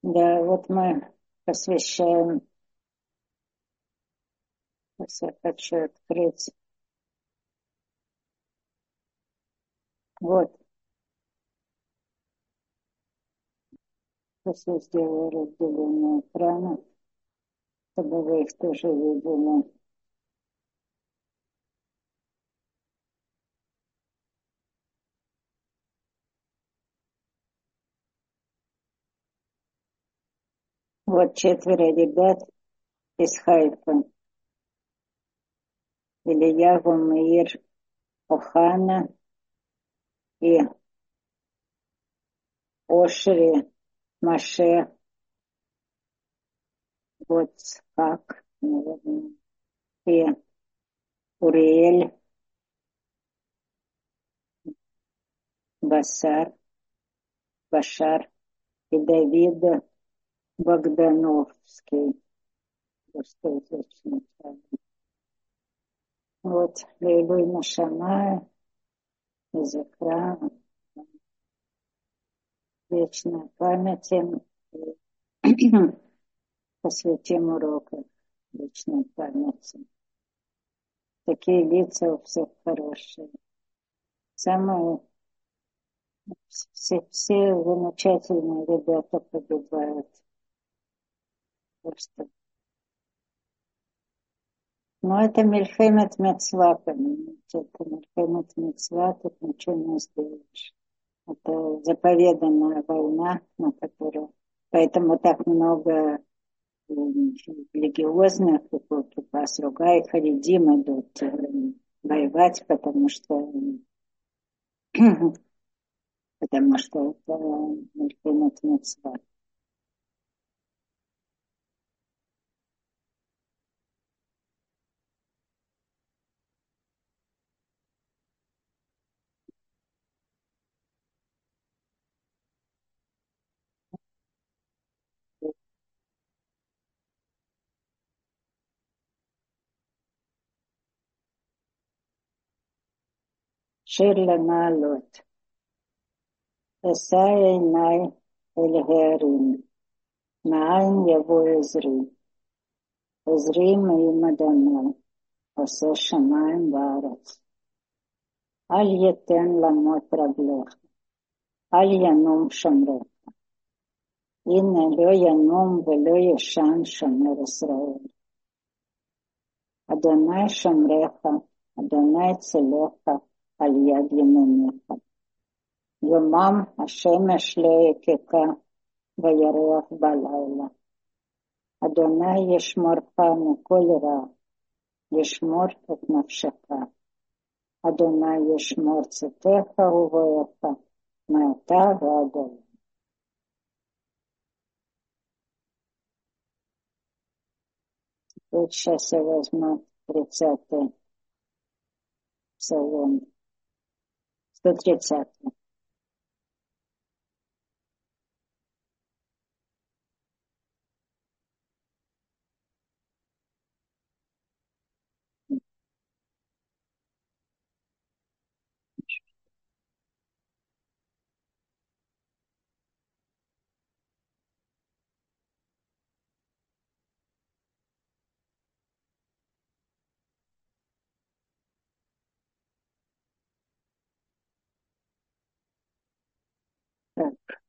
Да, вот мы посвящаем, сейчас я хочу открыть. Вот, сейчас я сделаю разделение экрана, чтобы вы их тоже видели. Вот 4 ребят из Хайфа. Ильяву Меир Охана и Ошри Маше Гоцхак, наверное, и Уриэль Басар, Башар и Давид Богдановский. Русскоязычный. Вот, Лейлуй Машамая из экрана, вечная память им, и посвятим уроку вечной памяти. Такие лица у всех хорошие. Самые, все замечательные ребята погибают. Просто. Но это Мильхемет Мецва, понимаете, это Мильхемет Мецва, тут ничего не сделаешь. Это заповеданная война, на которую... Поэтому так много религиозных, Кипас Руга и Харидим идут воевать, потому что это Мильхемет Мицва. שיר למעלות, אשא עיניי אל ההרים, מאין יבוא עזרי, עזרי מעם אדוני, עושה שמיים וארץ. אל ייתן למות רגליך, אל ינום שומרך. הנה לא ינום ולא ישן שומר ישראל. אדוני שומרך, אדוני צלך על יד ימיניך. יומם השמש לא יככה וירח בלילה. אדוני ישמורך מכל רע, ישמור את נפשך. אדוני ישמור צאתך ובואך, מעתה ועד עולם. Вот сейчас я возьму 30-й псалом, 130-й. Так,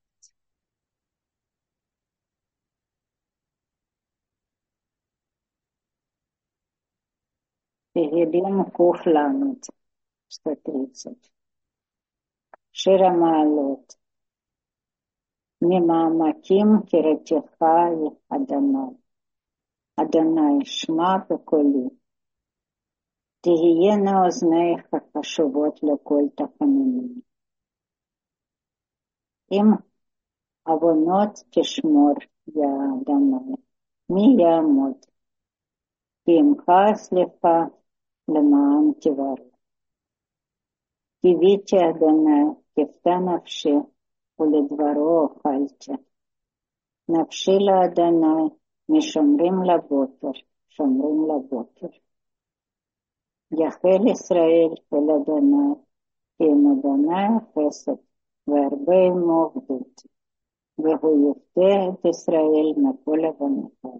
Тегелим Куф Ламет, 130. שיר המעלות, ממעמקים קראתך אדוני, אדוני שמע בקולי, תהיינה אוזניך קשובות לקול תחנונים. אם עוונות תשמור, יא אדוני, מי יעמוד? כי עמך הסליחה למען תברך. קיוויתי אדוני, כפתה נפשי, ולדברו אכלתי. נפשי לאדוני, משומרים לבוקר, שומרים לבוקר. יחל ישראל אל אדוני, כי עם אדוני החסד, והרבה עמו אחדות. вегуюфте эт Исраэль на поле ванахай.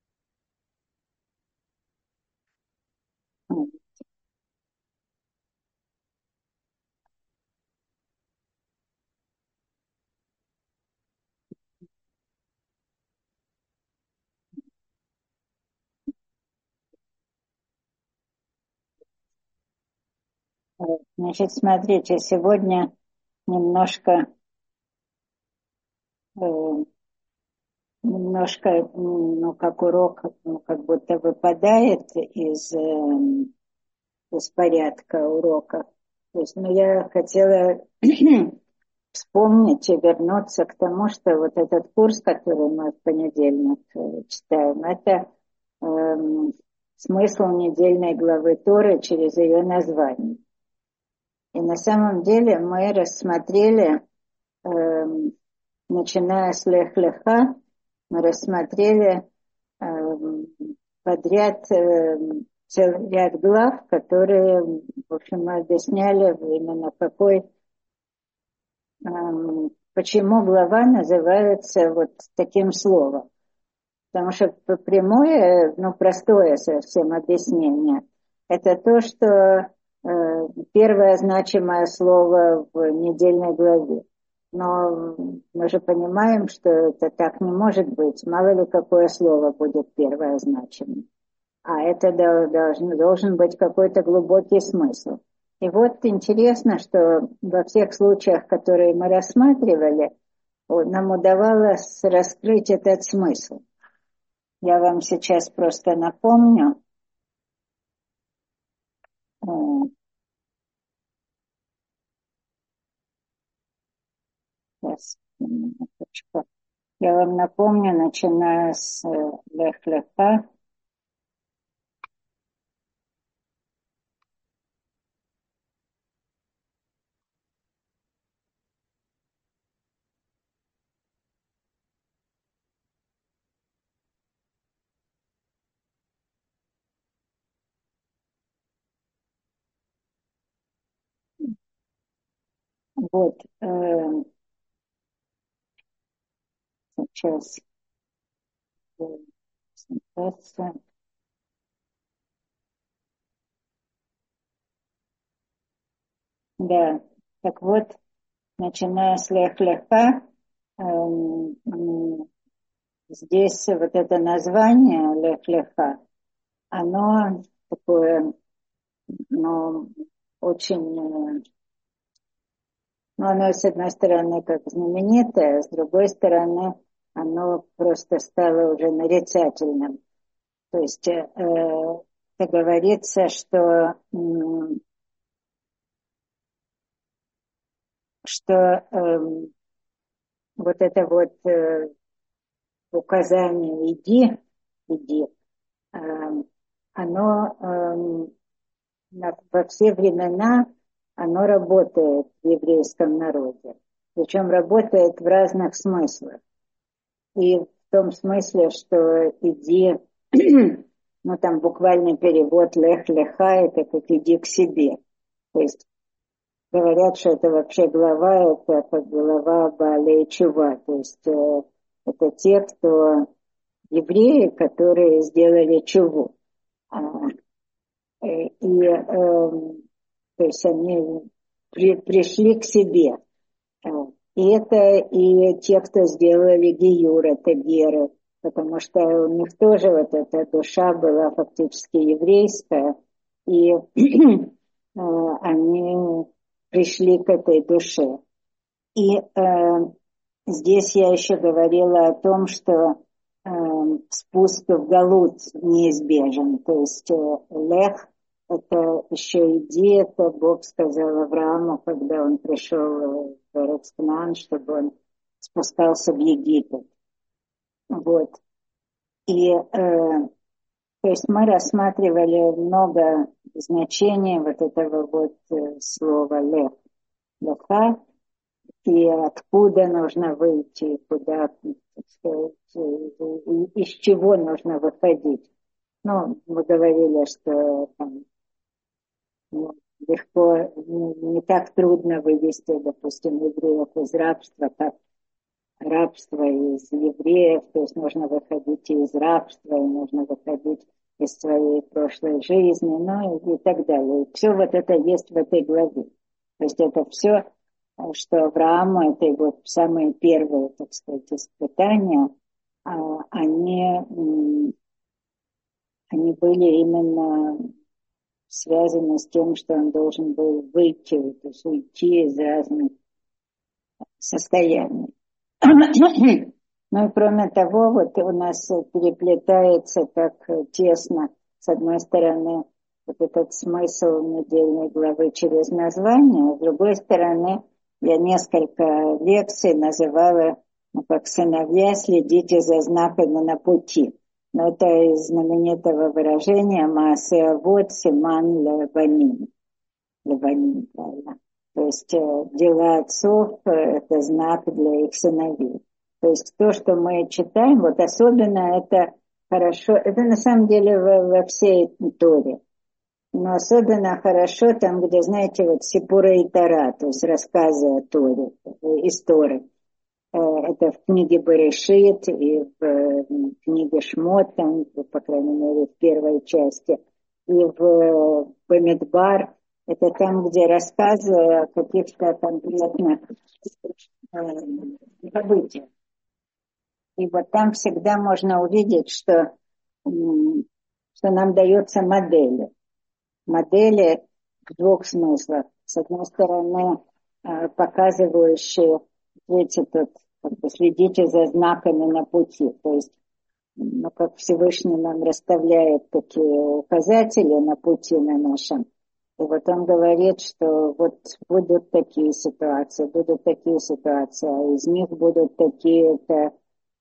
Значит, смотрите, сегодня немножко, э, ну, как урок, ну, как будто выпадает из порядка урока. То есть, ну, я хотела вспомнить и вернуться к тому, что вот этот курс, который мы в понедельник читаем, это эм, смысл недельной главы Торы через ее название. И на самом деле мы рассмотрели, эм, начиная с Лех-Леха, мы рассмотрели эм, подряд целый ряд глав, которые, в общем, мы объясняли именно почему глава называется вот таким словом. Потому что прямое, ну, простое совсем объяснение, это то, что первое значимое слово в недельной главе. Но мы же понимаем, что это так не может быть. Мало ли какое слово будет первое значимое. А это должен быть какой-то глубокий смысл. И вот интересно, что во всех случаях, которые мы рассматривали, нам удавалось раскрыть этот смысл. Я вам сейчас просто напомню. Сейчас, минуточку. Я вам напомню, начиная с Лех-Леха. Вот, сейчас. Сейчас, да, так вот, начиная с Лех-Леха, здесь вот это название Лех-Леха, оно такое, ну, очень, ну, оно, с одной стороны, как знаменитое, а с другой стороны, оно просто стало уже нарицательным. То есть, как говорится, что вот это вот указание иди, оно во все времена оно работает в еврейском народе. Причем работает в разных смыслах. И в том смысле, что иди, ну там буквальный перевод лех-леха, это как иди к себе. То есть говорят, что это вообще глава, это как глава Баалей Чува. То есть это те, кто евреи, которые сделали чуву. То есть они пришли к себе. И это и те, кто сделали гиюр, это геры, потому что у них тоже вот эта душа была фактически еврейская, и они пришли к этой душе. И здесь я еще говорила о том, что спуск в Галут неизбежен. То есть Лех — это еще иди, это Бог сказал Аврааму, когда он пришел в Эрец-Кнаан, чтобы он спускался в Египет. Вот. И то есть мы рассматривали много значений вот этого вот слова Лех. Леха, и откуда нужно выйти, куда, так сказать, из чего нужно выходить. Ну, мы говорили, что там, ну, легко, не так трудно вывести, допустим, евреев из рабства, как рабства из евреев, то есть нужно выходить из рабства, и нужно выходить из своей прошлой жизни, ну и так далее. Все вот это есть в этой главе. То есть это все, что Аврааму, это его самые первые, так сказать, испытания, они, они были именно связаны с тем, что он должен был выйти, то есть уйти из разных состояний. Ну и кроме того, вот у нас переплетается так тесно, с одной стороны, вот этот смысл недельной главы через название, а с другой стороны, я несколько лекций называла, ну, как «Сыновья, следите за знаками на пути». Но это из знаменитого выражения «Маасе авот симан леваним». Леваним, правильно. То есть дела отцов – это знак для их сыновей. То есть то, что мы читаем, вот особенно это хорошо, это на самом деле во всей Торе, но особенно хорошо там, где, знаете, вот Сипура и Тора, то есть рассказы о Торе, истории. Это в книге Берешит и в книге Шмот, там, по крайней мере, в первой части, и в Бамидбар. Это там, где рассказы о каких-то конкретных событиях. И вот там всегда можно увидеть, что нам дается модели. Модели в двух смыслах. С одной стороны, показывающие, видите, тут как бы следите за знаками на пути. То есть, ну, как Всевышний нам расставляет такие указатели на пути на нашем. И вот он говорит, что вот будут такие ситуации, а из них будут такие-то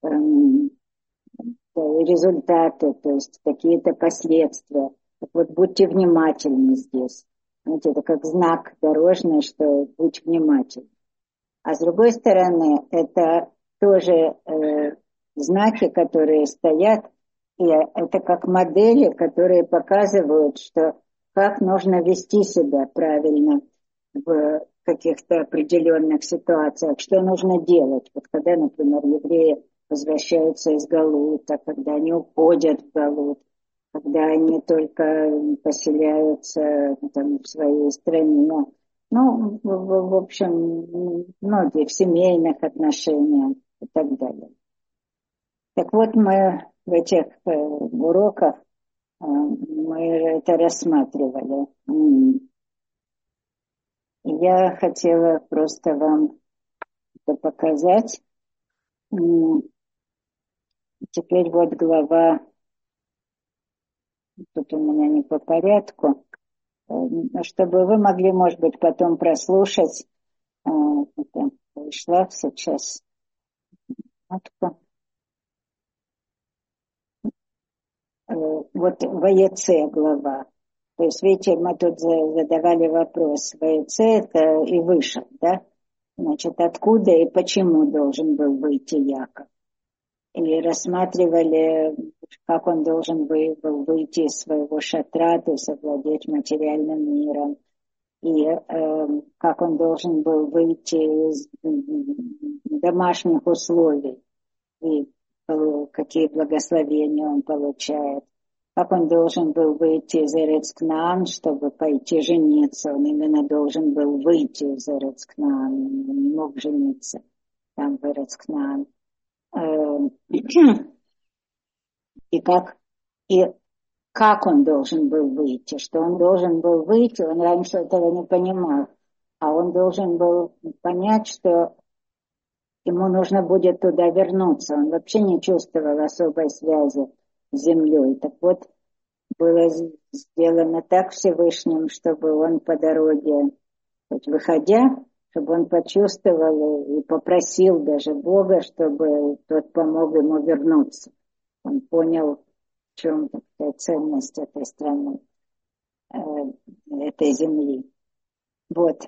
результаты, то есть какие-то последствия. Так вот, будьте внимательны здесь. Знаете, это как знак дорожный, что будь внимательным. А с другой стороны, это тоже знаки, которые стоят, и это как модели, которые показывают, что как нужно вести себя правильно в каких-то определенных ситуациях, что нужно делать. Вот когда, например, евреи возвращаются из Галута, когда они уходят в Галут, когда они только поселяются там, в своей стране. Ну, в общем, многие в семейных отношениях и так далее. Так вот, мы в этих уроках мы это рассматривали. И я хотела просто вам это показать. Теперь вот глава, тут у меня не по порядку, чтобы вы могли, может быть, потом прослушать. Это вышла сейчас. Вот Ваеце глава. То есть, видите, мы тут задавали вопрос. Ваеце это и вышел, да? Значит, откуда и почему должен был выйти Яков? И рассматривали, как он должен был выйти из своего шатра, то есть овладеть материальным миром. И как он должен был выйти из домашних условий. И какие благословения он получает. Как он должен был выйти из Эрец-Кнаан, чтобы пойти жениться. Он именно должен был выйти из Эрец-Кнаан, он не мог жениться там в Эрец-Кнаан. И как он должен был выйти, что он должен был выйти, он раньше этого не понимал, а он должен был понять, что ему нужно будет туда вернуться. Он вообще не чувствовал особой связи с землей. Так вот, было сделано так Всевышним, чтобы он по дороге, хоть выходя, чтобы он почувствовал и попросил даже Бога, чтобы тот помог ему вернуться. Он понял, в чем такая ценность этой страны, этой земли. Вот.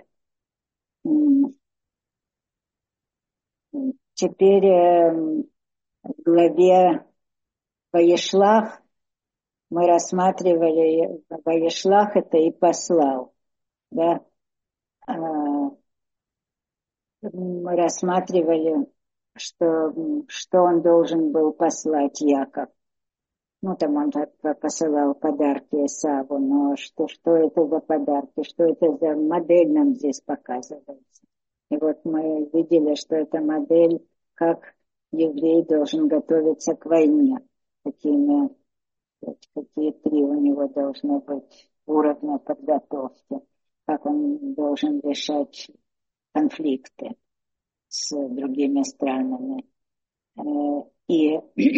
Теперь в главе Ваешлах мы рассматривали, Ваешлах это и послал, да. Мы рассматривали, что он должен был послать Яков. Ну, там он посылал подарки Исаву, но что это за подарки, что это за модель нам здесь показывается. И вот мы видели, что это модель, как еврей должен готовиться к войне, какие три у него должны быть уровня подготовки, как он должен решать конфликты с другими странами. И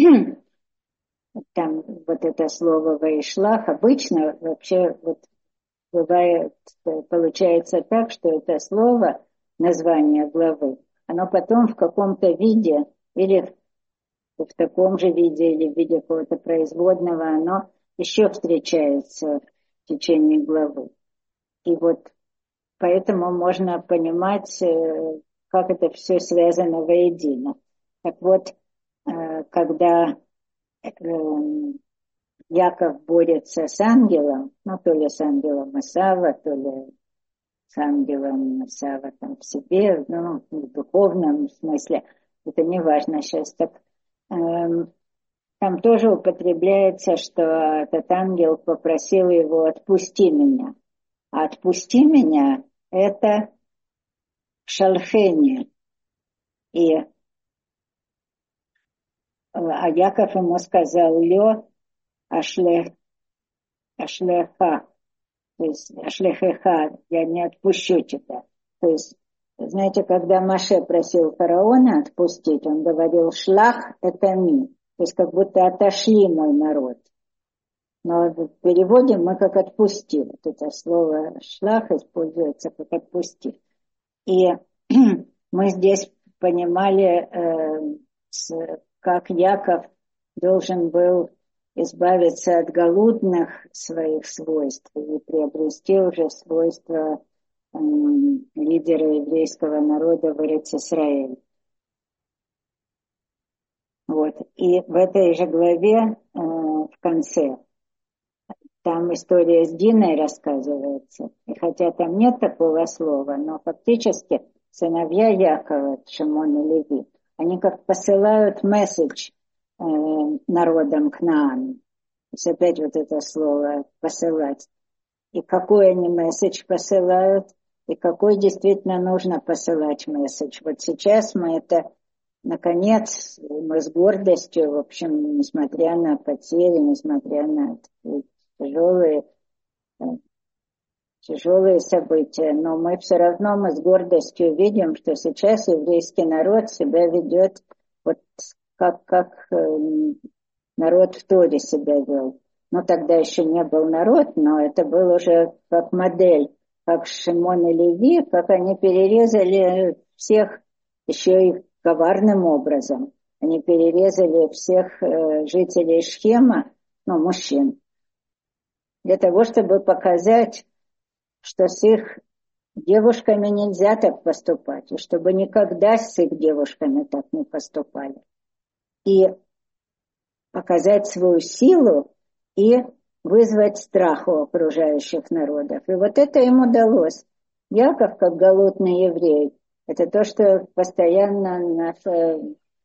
там вот это слово «ваишлах» обычно вообще вот бывает, получается так, что это слово, название главы, оно потом в каком-то виде или в таком же виде или в виде какого-то производного, оно еще встречается в течение главы. И вот поэтому можно понимать, как это все связано воедино. Так вот, когда Яков борется с ангелом, ну, то ли с ангелом Исава, то ли с ангелом Исава там в себе, ну, в духовном смысле, это не важно сейчас. Так, там тоже употребляется, что этот ангел попросил его «отпусти меня». А «отпусти меня» — это шалхение. А Яков ему сказал «лё ашлеха», то есть ашлехеха, я не отпущу тебя. То есть, знаете, когда Моше просил фараона отпустить, он говорил «шлах это ми», то есть как будто «отошли мой народ». Но в переводе мы как «отпусти». Вот это слово «шлах» используется как «отпусти». И мы здесь понимали, как Яков должен был избавиться от галутных своих свойств и приобрести уже свойства лидера еврейского народа в Эрец-Исраэль. Вот. И в этой же главе в конце там история с Диной рассказывается. И хотя там нет такого слова, но фактически сыновья Якова, Шимон и Леви, они как посылают месседж народам Кнаану. То есть опять вот это слово «посылать». И какой они месседж посылают, и какой действительно нужно посылать месседж. Вот сейчас мы это, наконец, мы с гордостью, в общем, несмотря на потери, несмотря на тяжелые события, но мы все равно мы с гордостью видим, что сейчас еврейский народ себя ведет вот как народ в Торе себя вел. Ну, тогда еще не был народ, но это был уже как модель, как Шимон и Леви, как они перерезали всех еще и коварным образом. Они перерезали всех жителей Шхема, ну, мужчин, для того, чтобы показать, что с их девушками нельзя так поступать, и чтобы никогда с их девушками так не поступали. И показать свою силу и вызвать страх у окружающих народов. И вот это им удалось. Яков, как галутный еврей, это то, что постоянно наша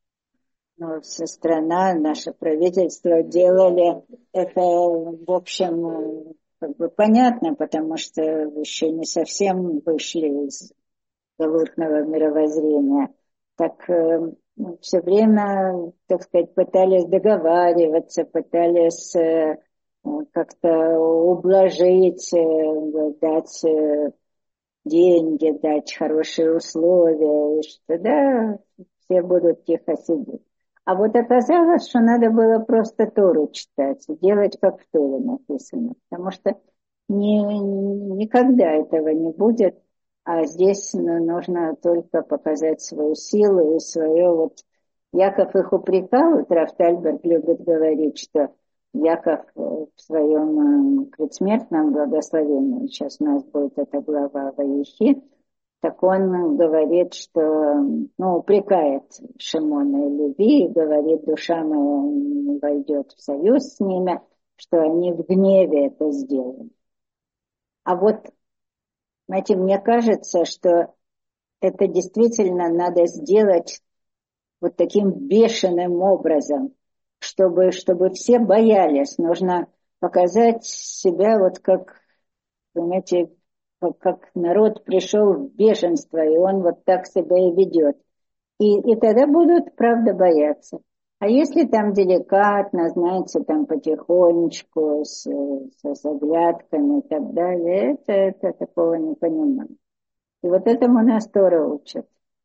вся страна, наше правительство делали. Это, в общем, как бы понятно, потому что еще не совсем вышли из галутного мировоззрения. Так все время, так сказать, пытались договариваться, пытались как-то ублажить, дать деньги, дать хорошие условия, и что да, все будут тихо сидеть. А вот оказалось, что надо было просто Тору читать, делать, как в Торе написано, потому что никогда этого не будет, а здесь нужно только показать свою силу и свое вот... Яков их упрекал, вот Раф Тальберг любит говорить, что Яков в своем предсмертном благословении, сейчас у нас будет эта глава Ваихи, так он говорит, что, упрекает Шимона и Леви, и говорит, душа моя не войдет в союз с ними, что они в гневе это сделали. А вот, знаете, мне кажется, что это действительно надо сделать вот таким бешеным образом, чтобы все боялись. Нужно показать себя вот как, понимаете, как народ пришел в бешенство, и он вот так себя и ведет. И тогда будут, правда, бояться. А если там деликатно, знаете, там потихонечку, с оглядками и так далее, это такого не понимаю. И вот этому нас Тора учат.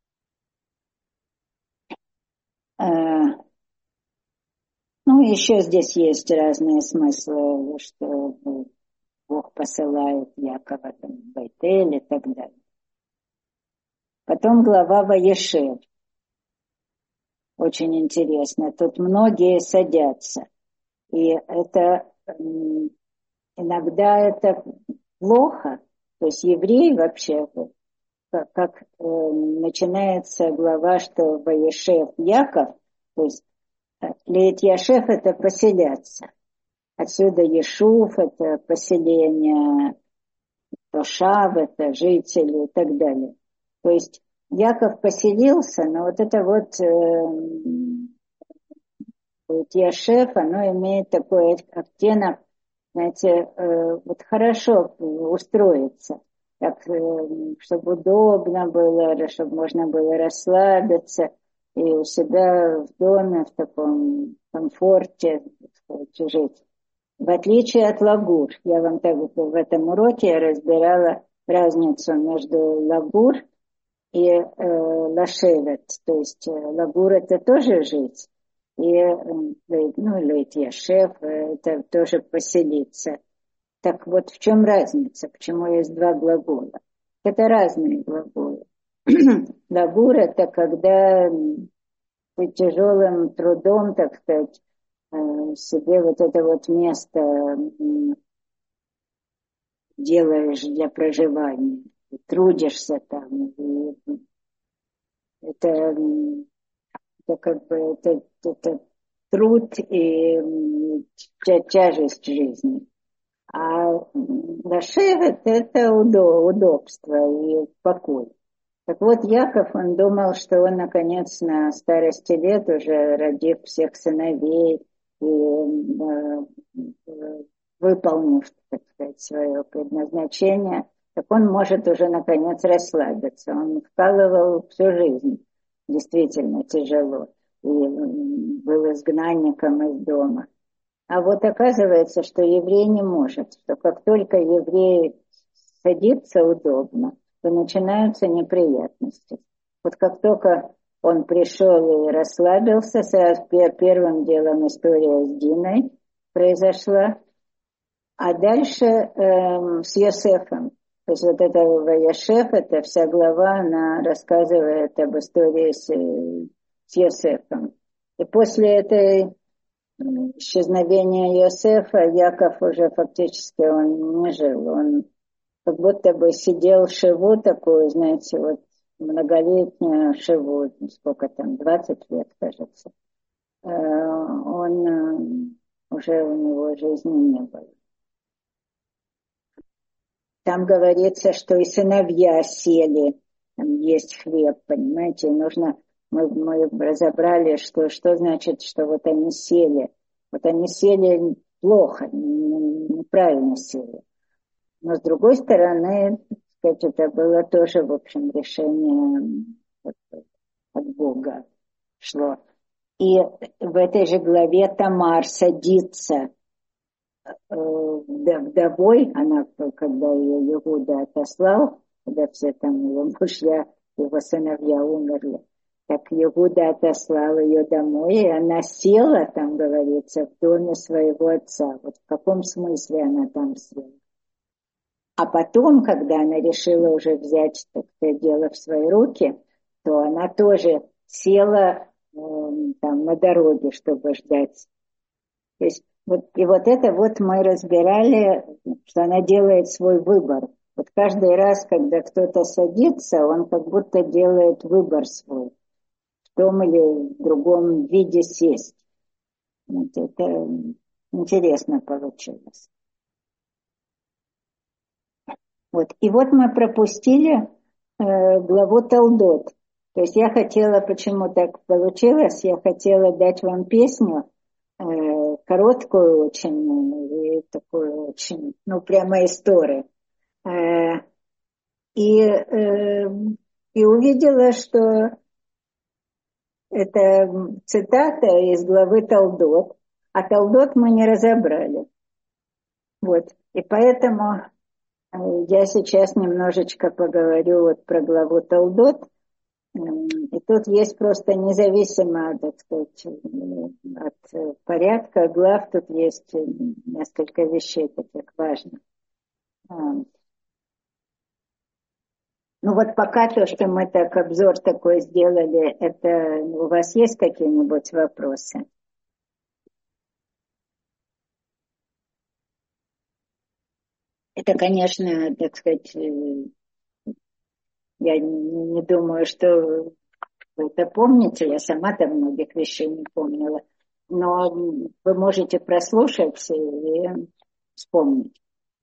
Ну, еще здесь есть разные смыслы, что Бог посылает Якова там, в Бейтель и так далее. Потом глава Ваешев. Очень интересно. Тут многие садятся. И это иногда это плохо. То есть евреи вообще, как начинается глава, что Ваешев Яков, то есть Леет Яшев это поселяться. Отсюда Ешув это поселение, Тошав это жители и так далее. То есть Яков поселился, но вот это вот Яшев, оно имеет такой оттенок, знаете, вот хорошо устроиться, так, чтобы удобно было, чтобы можно было расслабиться и у себя в доме в таком комфорте, так сказать, жить. В отличие от лагур, я вам так в этом уроке я разбирала разницу между лагур и лашевет, то есть лагур это тоже жить, и ну, лейт яшев это тоже поселиться. Так вот в чем разница, почему есть два глагола? Это разные глаголы. Лагур это когда ты тяжелым трудом, так сказать, себе вот это вот место делаешь для проживания, трудишься там. И это как бы это труд и тяжесть жизни. А лашевет это удобство и покой. Так вот, Яков, он думал, что он, наконец, на старости лет, уже родив всех сыновей и выполнив, так сказать, свое предназначение, так он может уже, наконец, расслабиться. Он вкалывал всю жизнь, действительно тяжело, и был изгнанником из дома. А вот оказывается, что еврей не может, что как только еврей садится удобно, то начинаются неприятности. Вот как только он пришел и расслабился, сразу первым делом история с Диной произошла, а дальше с Йосефом. То есть вот это Ваяшев, это вся глава, она рассказывает об истории с Йосефом. И после этой исчезновения Йосефа Яков уже фактически он не жил. Он как будто бы сидел в шиву такую, знаете, вот многолетнюю шиву, сколько там, 20 лет, кажется. Он уже у него жизни не было. Там говорится, что и сыновья сели, там есть хлеб, понимаете, нужно, мы разобрали, что значит, что вот они сели. Вот они сели плохо, неправильно сели. Но с другой стороны, сказать, это было тоже, в общем, решение от Бога шло. И в этой же главе Тамар садится вдовой, она, когда ее Иуда отослал, когда все там его мужья, его сыновья умерли, так Иуда отослал ее домой, и она села, там говорится, в доме своего отца. Вот в каком смысле она там села? А потом, когда она решила уже взять это дело в свои руки, то она тоже села там на дороге, чтобы ждать. То есть вот, и вот это вот мы разбирали, что она делает свой выбор. Вот каждый раз, когда кто-то садится, он как будто делает выбор свой, в том или в другом виде сесть. Вот это интересно получилось. Вот. И вот мы пропустили главу Толдот. То есть я хотела, почему так получилось, я хотела дать вам песню, короткую очень, и такую очень, ну, прямо историю. Э, и, э, и увидела, что это цитата из главы Талдот, а Талдот мы не разобрали. Вот. И поэтому я сейчас немножечко поговорю вот про главу Талдот. И тут есть просто независимо, так сказать, от порядка глав, тут есть несколько вещей таких важных. Ну вот пока то, что мы так обзор такой сделали, это у вас есть какие-нибудь вопросы? Это, конечно, так сказать, я не думаю, что вы это помните, я сама там многих вещей не помнила, но вы можете прослушать и вспомнить.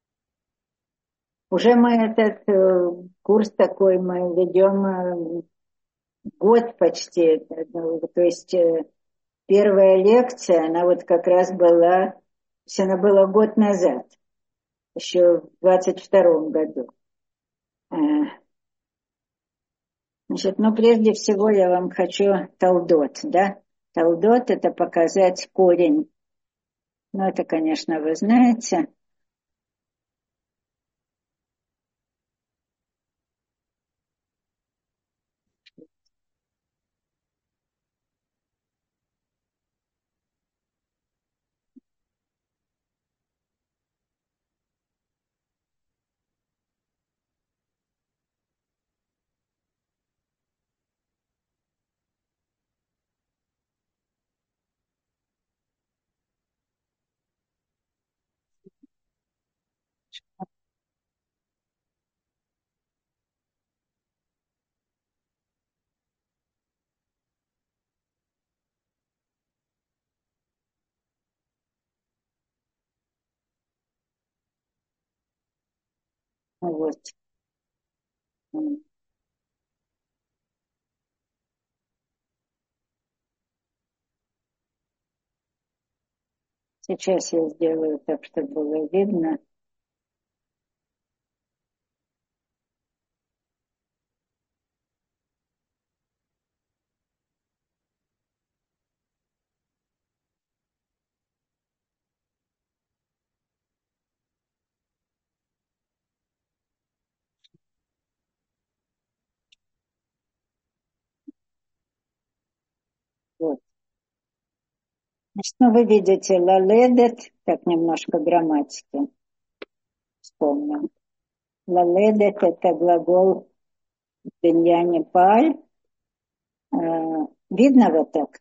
Уже мы этот курс такой мы ведем год почти, ну, то есть первая лекция, она вот как раз была, то есть она была год назад, еще в 22-м году. Э, Значит, ну прежде всего я вам хочу Талдот, да? Талдот это показать корень. Ну это, конечно, вы знаете. Вот. Сейчас я сделаю так, чтобы было видно. Вот. Значит, ну вы видите лаледет, так немножко грамматики вспомним. Лаледет это глагол беньяне паль. Видно вот так?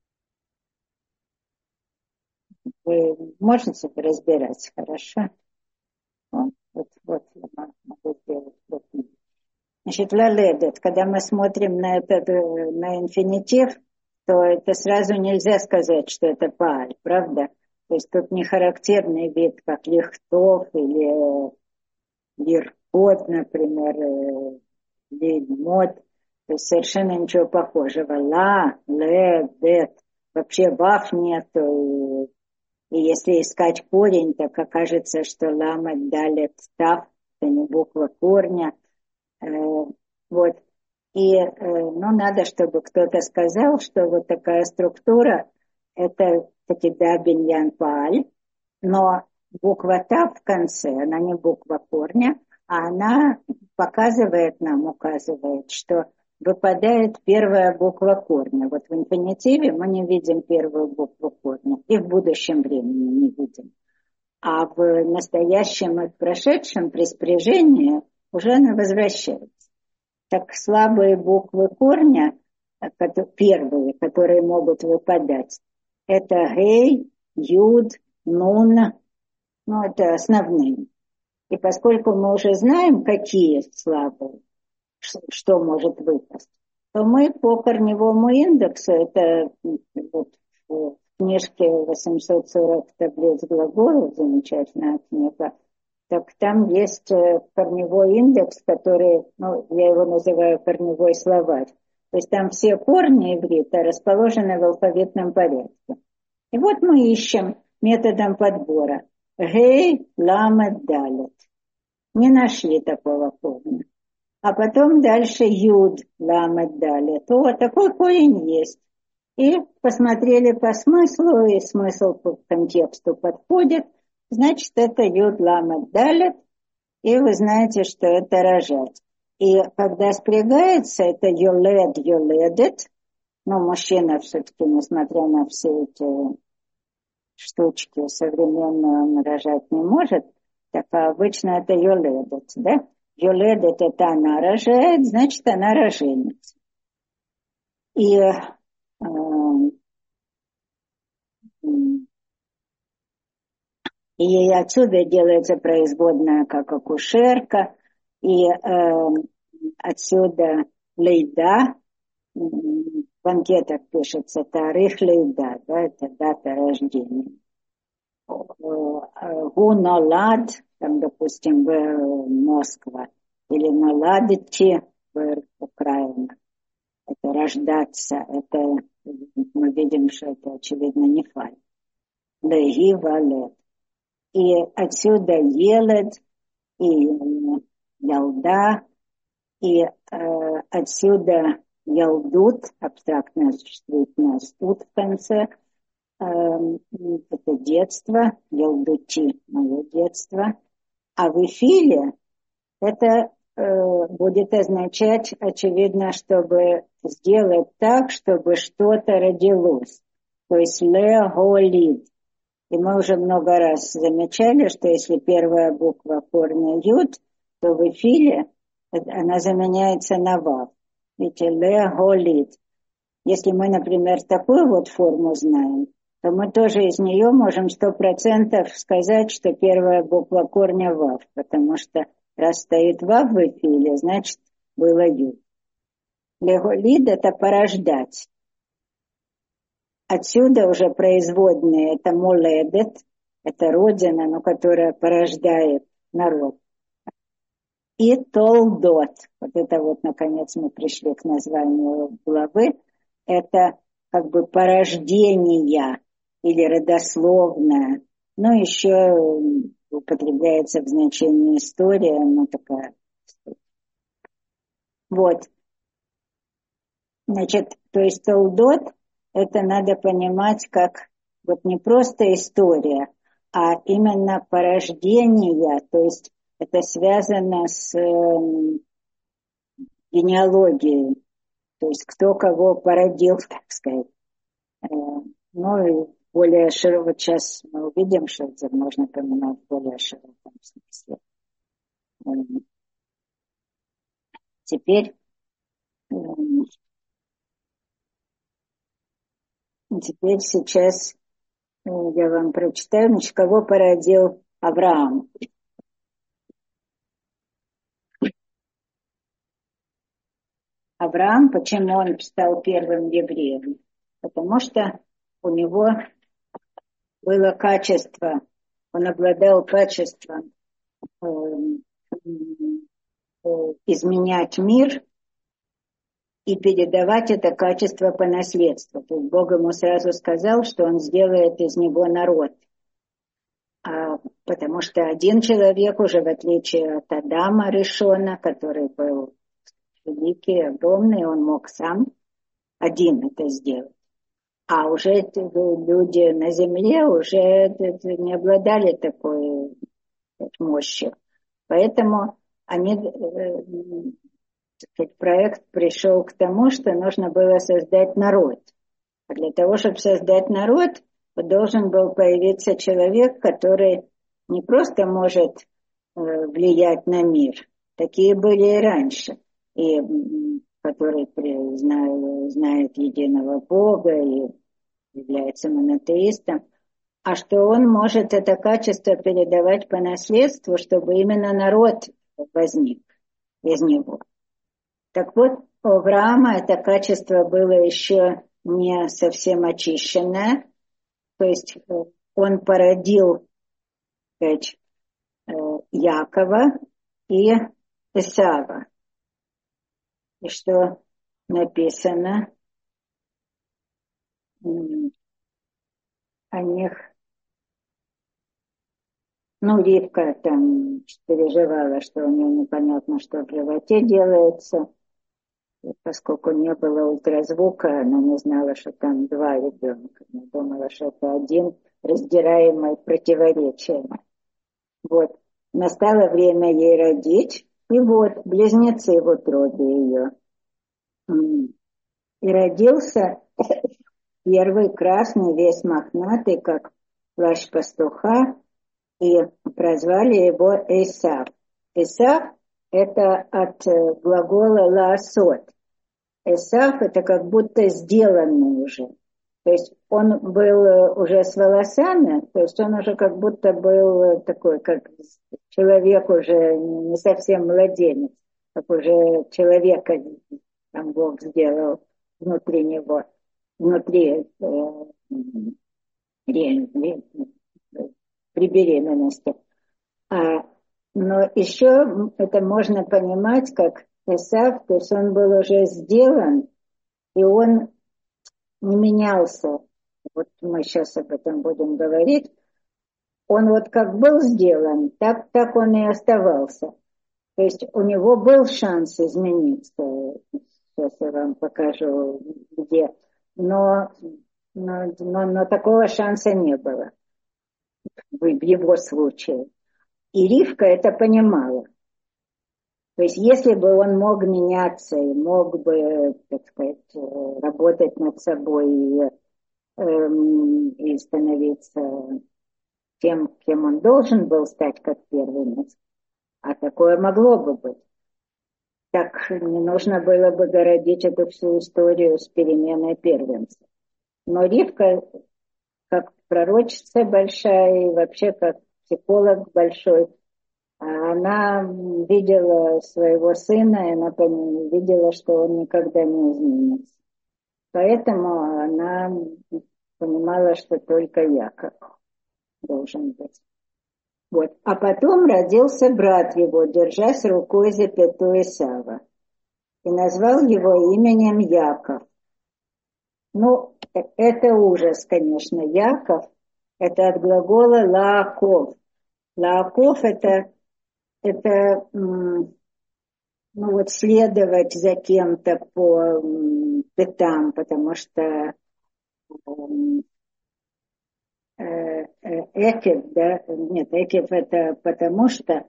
Вы можете разбирать, хорошо? Вот я могу сделать. Вот. Значит, лаледет, когда мы смотрим на этот, на инфинитив, то это сразу нельзя сказать, что это паль, правда? То есть тут не характерный вид, как лихтов или лиркот, например, лильмот. То есть совершенно ничего похожего. Ла, ле, дет. Вообще ваф нету. И если искать корень, так окажется, что ламет далит тав, это не буква корня. Вот. И ну, надо, чтобы кто-то сказал, что вот такая структура, это таки да, биньян пааль, но буква тав в конце, она не буква корня, а она показывает нам, указывает, что выпадает первая буква корня. Вот в инфинитиве мы не видим первую букву корня, и в будущем времени не видим. А в настоящем и в прошедшем при спряжении уже она возвращается. Так слабые буквы корня, первые, которые могут выпадать, это гей, юд, нун, ну это основные. И поскольку мы уже знаем, какие слабые, что может выпасть, то мы по корневому индексу, это вот в книжке 840 таблиц глаголов, замечательная книга, так там есть корневой индекс, который, ну, я его называю корневой словарь. То есть там все корни иврита расположены в алфавитном порядке. И вот мы ищем методом подбора. Гей, ламет, далет. Не нашли такого корня. А потом дальше юд, ламет, далет. О, такой корень есть. И посмотрели по смыслу, и смысл по контексту подходит. Значит, это юд, ламет, далет. И вы знаете, что это рожать. И когда спрягается, это йолед, йоледет. Но мужчина все-таки, несмотря на все эти штучки современные, он рожать не может. Так обычно это йоледет, да? Йоледет — это она рожает, значит, она роженица. И и отсюда делается производная как акушерка, и отсюда лейда, в анкетах пишется тарих лейда, да, это дата рождения. Гунолад, там, допустим, в Москва, или наладити в Украине. Это рождаться, это мы видим, что это очевидно не фаль. Леги валет. И отсюда елед, и ялда, и отсюда ялдут, абстрактно осуществить нас тут в конце, это детство, ялдути, мое детство. А в эфиле это будет означать, очевидно, чтобы сделать так, чтобы что-то родилось. То есть леголид. И мы уже много раз замечали, что если первая буква корня юд, то в эфире она заменяется на вав. Видите, леголид. Если мы, например, такую вот форму знаем, то мы тоже из нее можем 100% сказать, что первая буква корня вав, потому что раз стоит вав в эфире, значит было юд. Леголид — это порождать. Отсюда уже производные, это моледет, это родина, но которая порождает народ. И толдот, вот это вот, наконец, мы пришли к названию главы, это как бы порождение или родословное, но еще употребляется в значении история, но такая. Вот. Значит, то есть толдот, это надо понимать как вот не просто история, а именно порождение, то есть это связано с генеалогией, то есть кто кого породил, так сказать. Ну и более широко, вот сейчас мы увидим, что это можно понимать в более широком смысле. Теперь сейчас я вам прочитаю, значит, кого породил Авраам. Авраам, почему он стал первым евреем? Потому что у него было качество, он обладал качеством изменять мир и передавать это качество по наследству. То есть Бог ему сразу сказал, что он сделает из него народ. Потому что один человек уже, в отличие от Адама Ришона, который был великий, огромный, он мог сам один это сделать. А уже люди на земле уже не обладали такой мощью. Поэтому проект пришел к тому, что нужно было создать народ. А для того, чтобы создать народ, должен был появиться человек, который не просто может влиять на мир. Такие были и раньше. И который знает единого Бога и является монотеистом, а что он может это качество передавать по наследству, чтобы именно народ возник из него. Так вот, у Авраама это качество было еще не совсем очищенное, то есть он породил, сказать, Якова и Исава. И что написано о них. Ну, Ривка там переживала, что у нее непонятно, что в животе делается. И поскольку не было ультразвука, она не знала, что там два ребенка. Она думала, что это один, раздираемый противоречиями. Вот. Настало время ей родить, и вот близнецы в утробе ее. И родился первый красный, весь мохнатый, как плащ пастуха, и прозвали его Эйсав. Эйсав — это от глагола лаасот. Эсав — это как будто сделанный уже. То есть он был уже с волосами, то есть он уже как будто был такой, как человек уже не совсем младенец, как уже человека там Бог сделал внутри него, внутри при беременности. Но еще это можно понимать как Эсав, то есть он был уже сделан, и он не менялся. Вот мы сейчас об этом будем говорить. Он вот как был сделан, так он и оставался. То есть у него был шанс измениться. Сейчас я вам покажу, где. Но такого шанса не было в его случае. И Ривка это понимала. То есть если бы он мог меняться и мог бы, так сказать, работать над собой и становиться тем, кем он должен был стать как первенец, а такое могло бы быть, так не нужно было бы городить эту всю историю с переменой первенца. Но Ривка, как пророчица большая и вообще как психолог большой, она видела своего сына, и она видела, что он никогда не изменится. Поэтому она понимала, что только Яков должен быть. Вот. А потом родился брат его, держась рукой за пяту Исава, и назвал его именем Яков. Ну, это ужас, конечно. Яков — это от глагола Лааков. Лааков — это ну вот следовать за кем-то по пятам, потому что Экев, да, нет, Экев это потому что,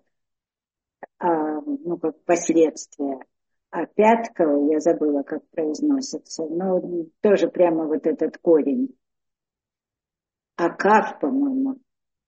ну как последствия, а пятка, я забыла, как произносится, но тоже прямо вот этот корень. Акав, по-моему.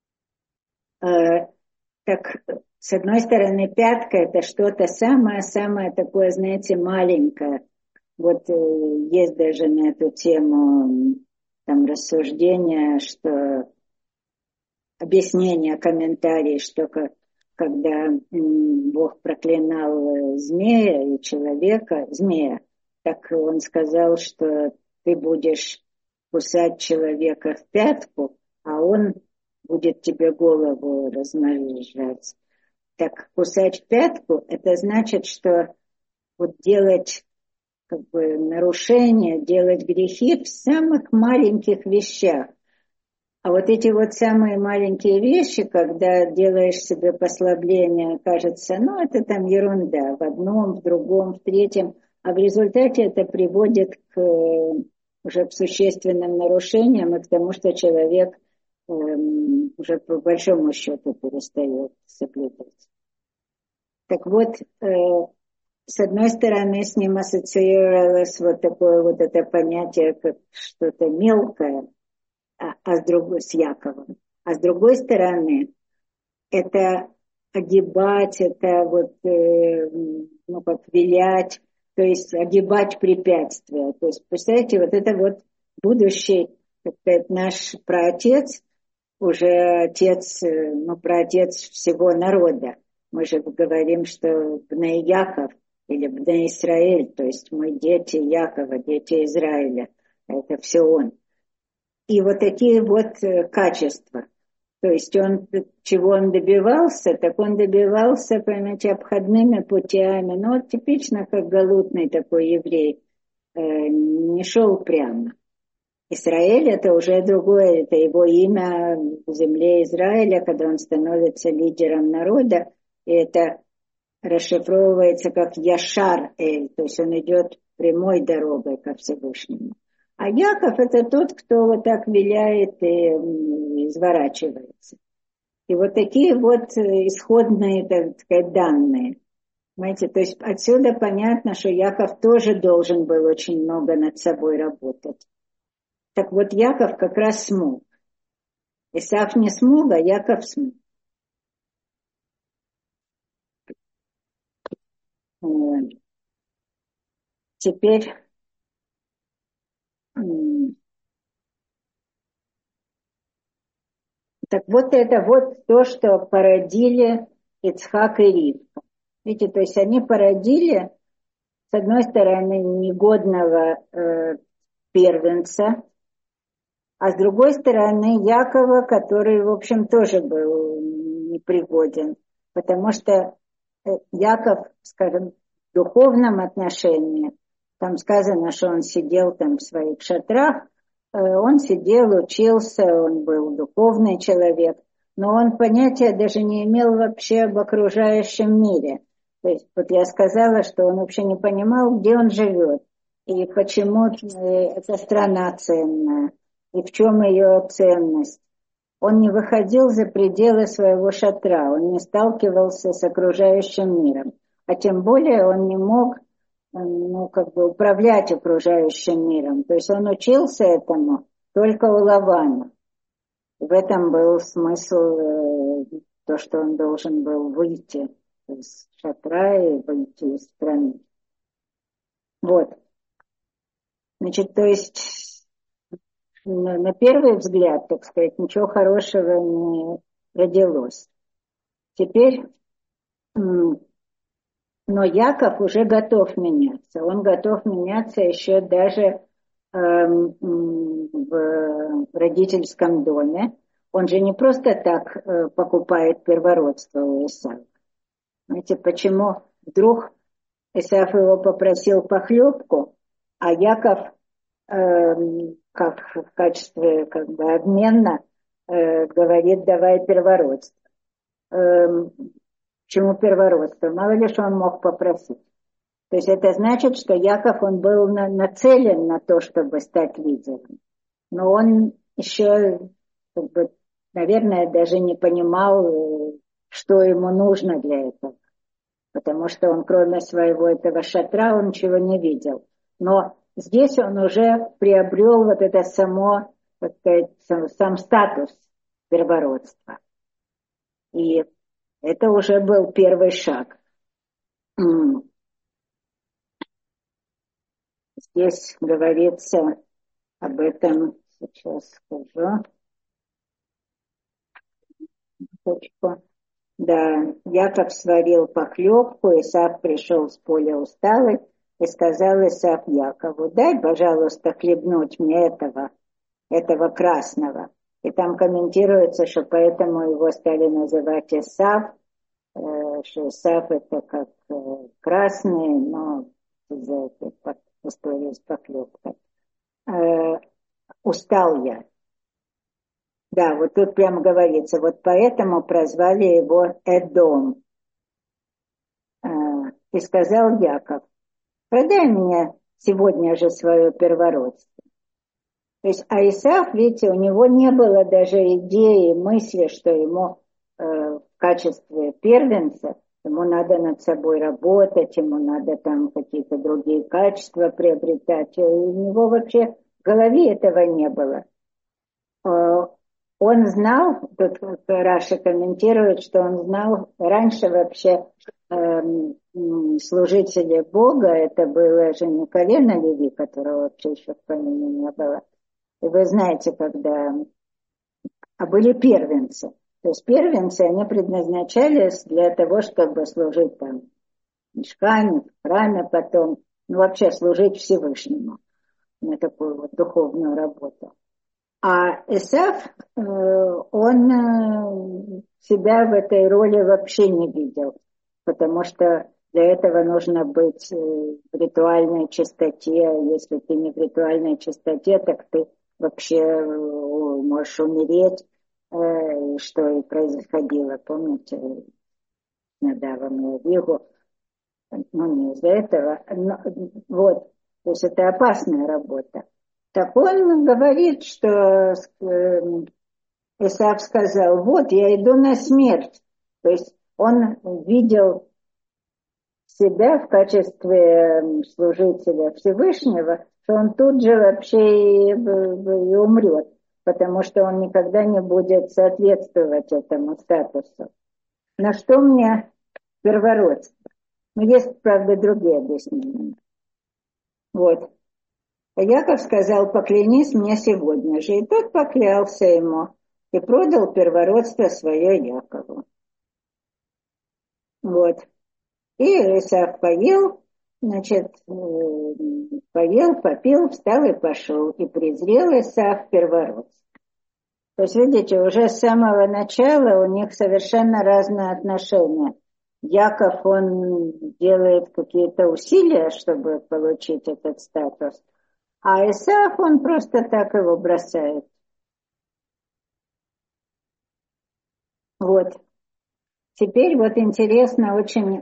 Так, с одной стороны, пятка — это что-то самое-самое такое, знаете, маленькое. Вот есть даже на эту тему там рассуждения, что объяснение, комментарий, что когда Бог проклинал змея и человека, змея, так он сказал, что ты будешь кусать человека в пятку, а он будет тебе голову размножать. Так кусать в пятку — это значит, что вот делать как бы нарушения, делать грехи в самых маленьких вещах. А вот эти вот самые маленькие вещи, когда делаешь себе послабление, кажется, ну это там ерунда, в одном, в другом, в третьем, а в результате это приводит к уже к существенным нарушениям и к тому, что человек уже по большому счету перестает соблюдать. Так вот, с одной стороны, с ним ассоциировалось вот такое вот это понятие, как что-то мелкое, с другой, с Яковом. А с другой стороны, это огибать, это вот, ну, как вилять, то есть огибать препятствия. То есть, представляете, вот это вот будущий, так сказать, наш праотец, уже отец, ну, праотец всего народа. Мы же говорим, что Бней Яков или Бней Исраэль, то есть мы дети Якова, дети Израиля. Это все он. И вот такие вот качества. То есть он, чего он добивался, так он добивался, понимаете, обходными путями. Ну, вот типично как галутный такой еврей. не шел прямо. Израиль это уже другое, это его имя в земле Израиля, когда он становится лидером народа, и это расшифровывается как Яшар Эль, то есть он идет прямой дорогой ко Всевышнему. А Яков это тот, кто вот так виляет и изворачивается. И вот такие вот исходные, так сказать, данные. Понимаете, то есть отсюда понятно, что Яков тоже должен был очень много над собой работать. Так вот, Яков как раз смог. Исаак не смог, а Яков смог. Теперь так вот это вот то, что породили Ицхак и Ривка. Видите, то есть они породили, с одной стороны, негодного первенца, а с другой стороны Якова, который, в общем, тоже был непригоден, потому что Яков, скажем, в духовном отношении, там сказано, что он сидел там в своих шатрах, он сидел, учился, он был духовный человек, но он понятия даже не имел вообще об окружающем мире. То есть вот я сказала, что он вообще не понимал, где он живет, и почему эта страна ценная, и в чем ее ценность. Он не выходил за пределы своего шатра, он не сталкивался с окружающим миром, а тем более он не мог управлять окружающим миром. То есть он учился этому только у Лавана. В этом был смысл, то, что он должен был выйти из шатра и выйти из страны. Вот. Значит, то есть на первый взгляд, так сказать, ничего хорошего не родилось. Теперь, но Яков уже готов меняться. Он готов меняться еще даже в родительском доме. Он же не просто так покупает первородство у Исаака. Знаете, почему вдруг Исаак его попросил похлебку, а Яков как в качестве как бы обмена говорит, давай первородство. Почему первородство? Мало ли что он мог попросить. То есть это значит, что Яков, он был нацелен на то, чтобы стать лидером. Но он еще, как бы, наверное, даже не понимал, что ему нужно для этого. Потому что он, кроме своего этого шатра, он ничего не видел. Но здесь он уже приобрел вот это само, так сказать, сам статус первородства. И это уже был первый шаг. Здесь говорится об этом, сейчас скажу. Да, Яков сварил похлебку, Исаак пришел с поля усталый и сказал Исаак Якову, дай, пожалуйста, хлебнуть мне этого красного. И там комментируется, что поэтому его стали называть Исав, что Исав это как красный, но из-за этой истории с похлебкой. Устал я. Да, вот тут прямо говорится, вот поэтому прозвали его Эдом. И сказал Яков, продай мне сегодня же свое первородство. То есть, а Исаак, видите, у него не было даже идеи, мысли, что ему в качестве первенца, ему надо над собой работать, ему надо там какие-то другие качества приобретать. И у него вообще в голове этого не было. Он знал, тут Раша комментирует, что он знал раньше вообще служители Бога, это было же не колено Леви, которого вообще еще в помине не было. И вы знаете, когда... А были первенцы. То есть первенцы, они предназначались для того, чтобы служить там в мишкане, в храме потом, ну вообще служить Всевышнему на такую вот духовную работу. А Исав, он себя в этой роли вообще не видел, потому что Для этого нужно быть в ритуальной чистоте. Если ты не в ритуальной чистоте, так ты вообще можешь умереть, что и происходило, помните, с Надавом и Авигу. Ну, не из-за этого. Но, вот, то есть это опасная работа. Так он говорит, что Исаак сказал, вот, я иду на смерть. То есть он видел себя в качестве служителя Всевышнего, что он тут же вообще и умрет, потому что он никогда не будет соответствовать этому статусу. На что мне первородство? Ну, есть, правда, другие объяснения. Вот. Яков сказал, поклянись мне сегодня же. И тот поклялся ему и продал первородство свое Якову. Вот. И Исаак поел, значит, поел, попил, встал и пошел. И презрел Исаак первородство. То есть, видите, уже с самого начала у них совершенно разные отношения. Яков, он делает какие-то усилия, чтобы получить этот статус. А Исаак, он просто так его бросает. Вот. Теперь вот интересно очень,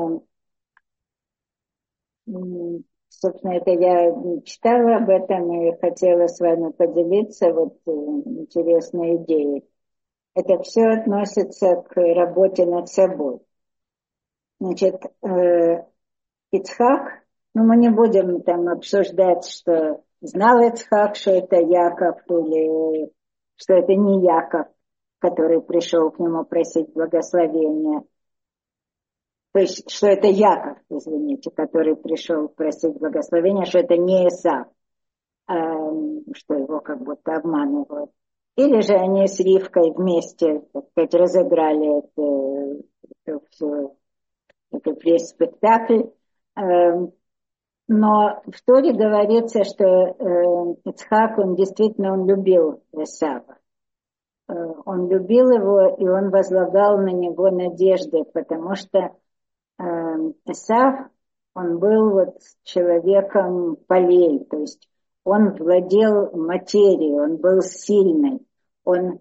собственно, это я читала об этом и хотела с вами поделиться вот интересной идеей. Это все относится к работе над собой. Значит, Ицхак, ну мы не будем там обсуждать, что знал Ицхак, что это Яков или что это не Яков, который пришел к нему просить благословения. То есть, что это Яков, извините, который пришел просить благословения, что это не Исав, что его как будто обманывают. Или же они с Ривкой вместе, так сказать, разыграли этот весь спектакль. Но в Торе говорится, что Ицхак, он действительно он любил Исава. Он любил его, и он возлагал на него надежды, потому что Исав, он был вот человеком полей, то есть он владел материей, он был сильный, он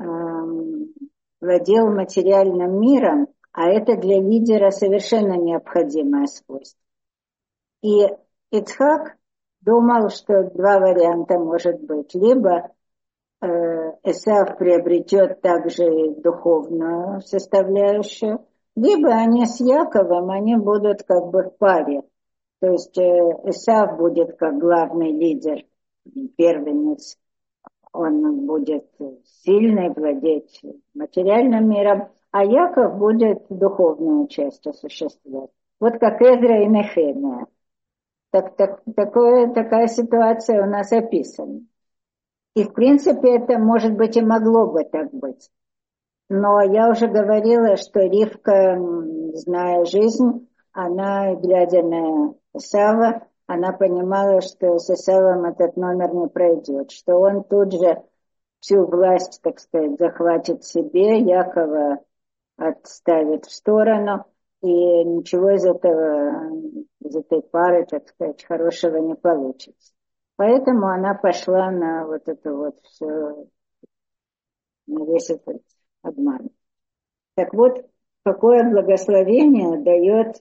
владел материальным миром, а это для лидера совершенно необходимое свойство. И Ицхак думал, что два варианта может быть. Либо Эсав приобретет также духовную составляющую, либо они с Яковом, они будут как бы в паре. То есть Эсав будет как главный лидер, первенец, он будет сильный, владеть материальным миром, а Яков будет духовную часть осуществлять. Вот как Эзра и Нехемия. Такая ситуация у нас описана. И, в принципе, это, может быть, и могло бы так быть. Но я уже говорила, что Ривка, зная жизнь, она, глядя на Исава, она понимала, что с Исавом этот номер не пройдет, что он тут же всю власть, так сказать, захватит себе, Якова отставит в сторону, и ничего из этой пары, так сказать, хорошего не получится. Поэтому она пошла на вот это вот все, на весь этот обман. Так вот, какое благословение дает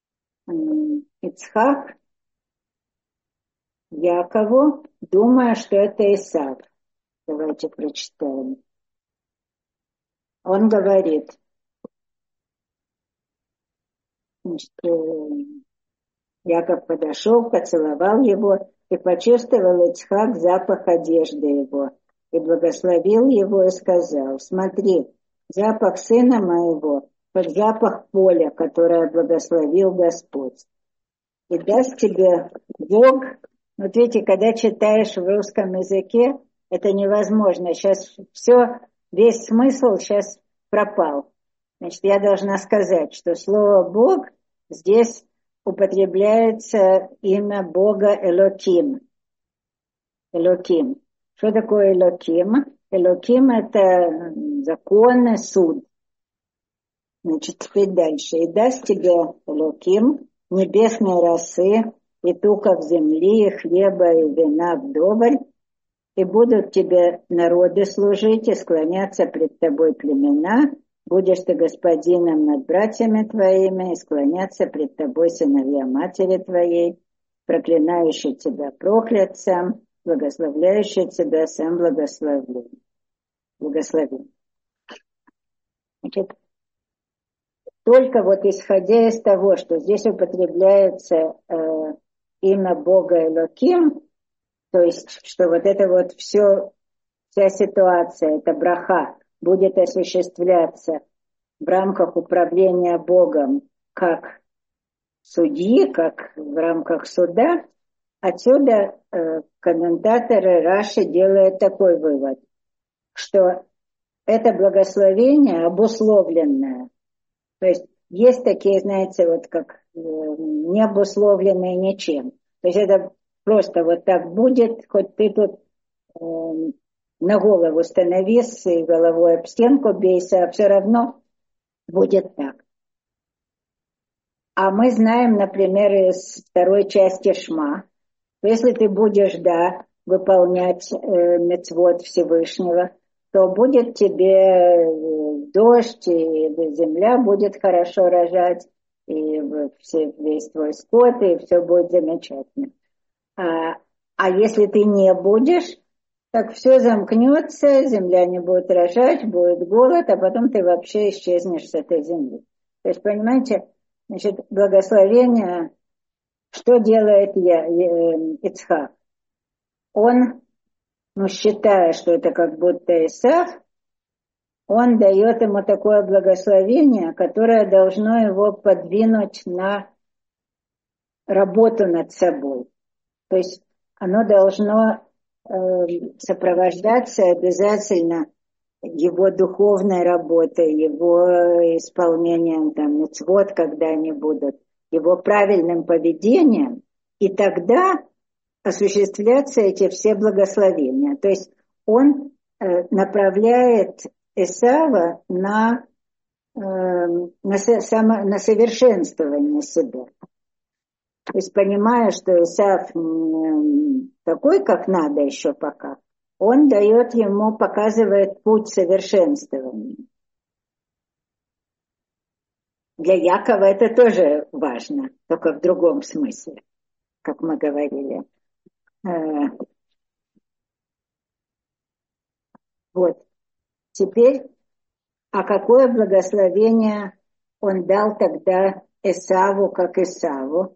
Ицхак Якову, думая, что это Исав. Давайте прочитаем. Он говорит, значит, Яков подошел, поцеловал его и почувствовал Ицхак запах одежды его, и благословил его и сказал, смотри, запах сына моего, под запах поля, которое благословил Господь. И даст тебе Бог, вот видите, когда читаешь в русском языке, это невозможно. Сейчас все, весь смысл сейчас пропал. Значит, я должна сказать, что слово Бог здесь употребляется имя Бога Элоким. Элоким. Что такое Элоким? Элоким – это закон, суд. Значит, теперь дальше. «И даст тебе Элоким небесные росы, и туков земли, и хлеба, и вина вдоволь, и будут тебе народы служить, и склоняться пред тобой племена, будешь ты господином над братьями твоими, и склоняться пред тобой сыновья матери твоей, проклинающий тебя проклят сам, благословляющий тебя сам благословлен». Благословен. Значит, только вот исходя из того, что здесь употребляется имя Бога Элоким, то есть, что вот это вот все, вся ситуация, эта браха, будет осуществляться в рамках управления Богом как судьи, как в рамках суда, отсюда комментаторы Раши делают такой вывод, что это благословение обусловленное. То есть такие, знаете, вот как не обусловленные ничем. То есть это просто вот так будет, хоть ты тут на голову становись и головой об стенку бейся, а все равно будет так. А мы знаем, например, из второй части Шма, если ты будешь, да, выполнять мицвот Всевышнего, то будет тебе дождь, и земля будет хорошо рожать, и весь твой скот, и все будет замечательно. А если ты не будешь, так все замкнется, земля не будет рожать, будет голод, а потом ты вообще исчезнешь с этой земли. То есть, понимаете, значит, благословение, что делает Ицхак? Он, считая, что это как будто Исав, он дает ему такое благословение, которое должно его подвинуть на работу над собой. То есть оно должно сопровождаться обязательно его духовной работой, его исполнением там мицвот, когда они будут, его правильным поведением, и тогда осуществляться эти все благословения. То есть он направляет Эсава на совершенствование себя. То есть, понимая, что Исав такой, как надо еще пока, он дает ему, показывает путь совершенствования. Для Якова это тоже важно, только в другом смысле, как мы говорили. Вот. Теперь, а какое благословение он дал тогда Эсаву, как Эсаву?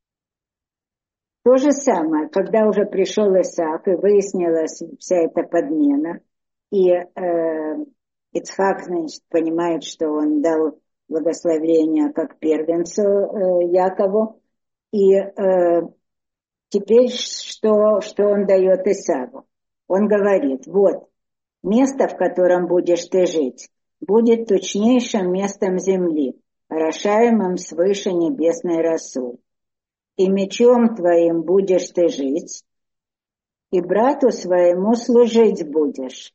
То же самое, когда уже пришел Исаак и выяснилась вся эта подмена, и Ицхак, значит, понимает, что он дал благословение как первенцу Якову, и теперь что он дает Исаву? Он говорит, вот, место, в котором будешь ты жить, будет точнейшим местом земли, орошаемым свыше небесной росой. И мечом твоим будешь ты жить, и брату своему служить будешь.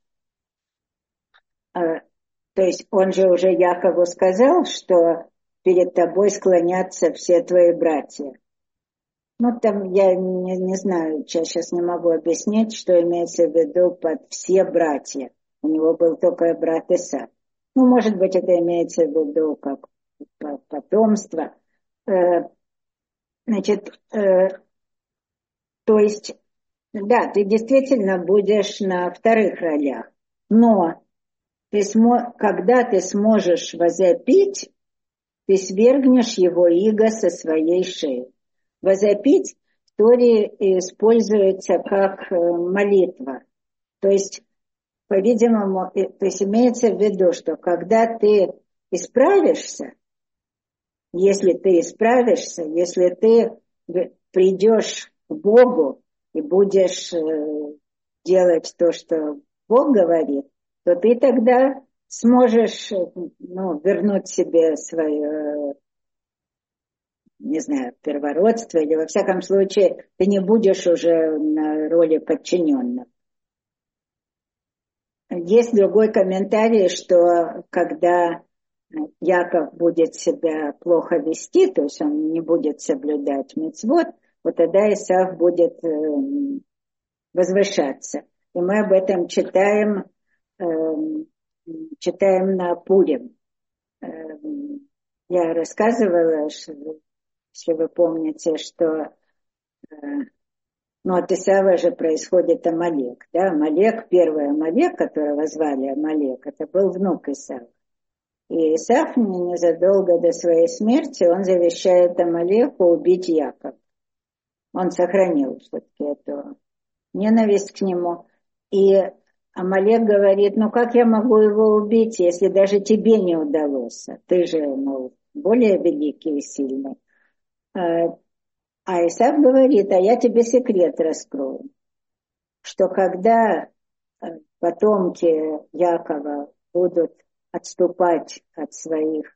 То есть он же уже Якову сказал, что перед тобой склонятся все твои братья. Там я не знаю, я сейчас не могу объяснить, что имеется в виду под все братья. У него был только брат Исав. Может быть, это имеется в виду как потомство. Значит, то есть, да, ты действительно будешь на вторых ролях, но когда ты сможешь возопить, ты свергнешь его иго со своей шеи. Возопить в Торе используется как молитва. То есть, по-видимому, то есть имеется в виду, что когда ты исправишься, если ты придешь к Богу и будешь делать то, что Бог говорит, то ты тогда сможешь вернуть себе свое, не знаю, первородство, или во всяком случае ты не будешь уже на роли подчиненного. Есть другой комментарий, что когда Яков будет себя плохо вести, то есть он не будет соблюдать мицвот, вот тогда Исав будет возвышаться. И мы об этом читаем на Пурим. Я рассказывала, если вы помните, что от Исава же происходит Амалек. Да? Амалек, первый Амалек, которого звали Амалек, это был внук Исава. И Исав незадолго до своей смерти, он завещает Амалеку убить Якова. Он сохранил все-таки эту ненависть к нему. И Амалек говорит, как я могу его убить, если даже тебе не удалось? Ты же, более великий и сильный. А Исав говорит, я тебе секрет раскрою, что когда потомки Якова будут отступать от своих,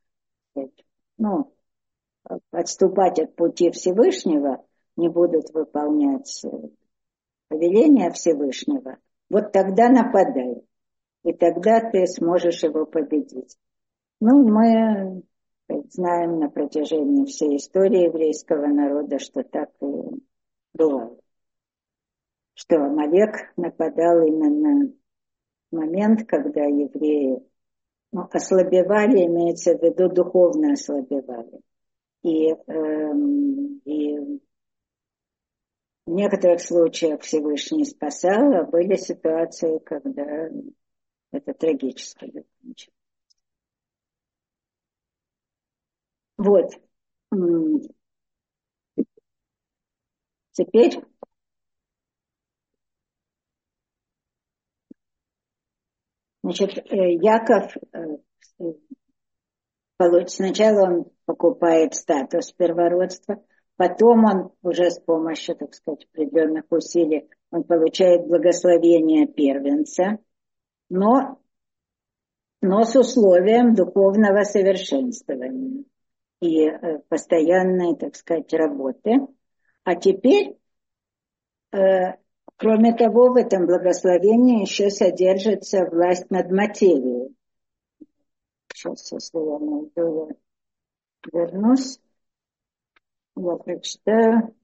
отступать от пути Всевышнего, не будут выполнять повеления Всевышнего, вот тогда нападай, и тогда ты сможешь его победить. Мы знаем на протяжении всей истории еврейского народа, что так и бывало. Что Амалек нападал именно в момент, когда евреи ослабевали, имеется в виду духовно ослабевали. И в некоторых случаях Всевышний спасал, а были ситуации, когда это трагически закончилось. Вот. Теперь Яков сначала он покупает статус первородства, потом он уже с помощью, так сказать, определенных усилий, он получает благословение первенца, но с условием духовного совершенствования и постоянной, так сказать, работы. А теперь, кроме того, в этом благословении еще содержится власть над материей. Сейчас, если я найду, я вернусь, я прочитаю.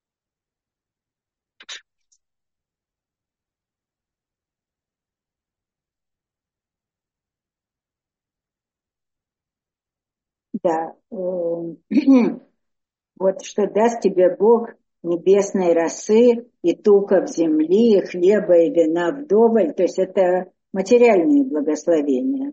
Да, вот что даст тебе Бог небесной росы и туков земли, и хлеба и вина вдоволь, то есть это материальные благословения.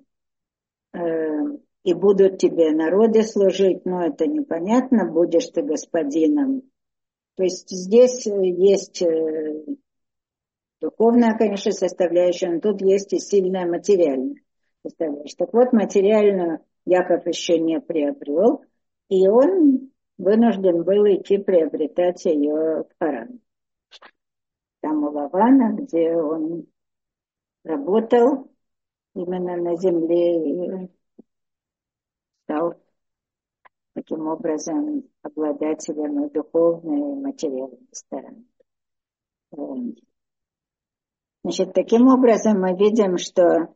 И будут тебе народы служить, но это непонятно, будешь ты господином. То есть здесь есть духовная, конечно, составляющая, но тут есть и сильная материальная составляющая. Так вот, материальную Яков еще не приобрел, и он вынужден был идти приобретать ее в Харан. Там у Лавана, где он работал именно на земле и стал таким образом обладателем и духовной, и материальной стороны. Значит, таким образом мы видим, что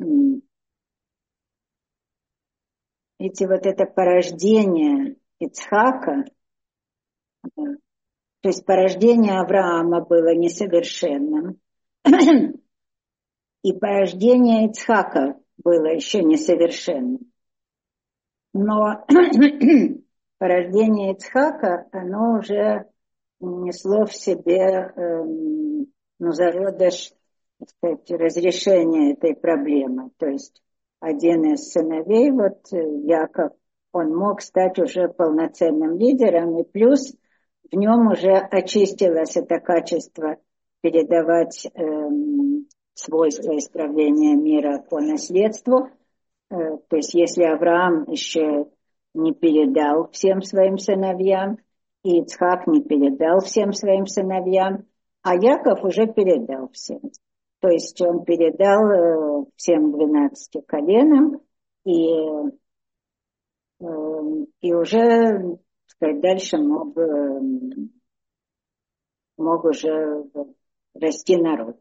вот это порождение Ицхака, то есть порождение Авраама было несовершенным, и порождение Ицхака было еще несовершенным. Но порождение Ицхака, оно уже несло в себе зародыш, так сказать, разрешения этой проблемы. То есть один из сыновей, Яков, он мог стать уже полноценным лидером, и плюс в нем уже очистилось это качество передавать свойства исправления мира по наследству. То есть если Авраам еще не передал всем своим сыновьям, и Ицхак не передал всем своим сыновьям, а Яков уже передал всем. То есть он передал всем 12 коленам, и уже, так сказать, дальше мог уже расти народ.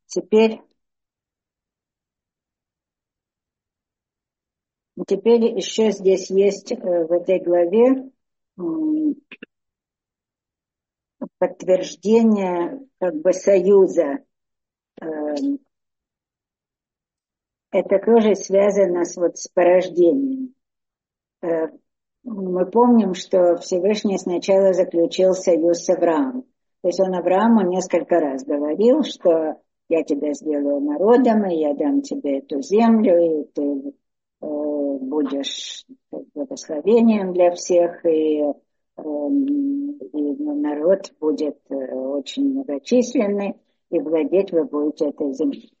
Теперь еще здесь есть в этой главе подтверждение как бы союза. Это тоже связано с порождением. Мы помним, что Всевышний сначала заключил союз с Авраамом. То есть он Аврааму несколько раз говорил, что я тебя сделаю народом, и я дам тебе эту землю, и ты будешь благословением для всех, и народ будет очень многочисленный, и владеть вы будете этой землей.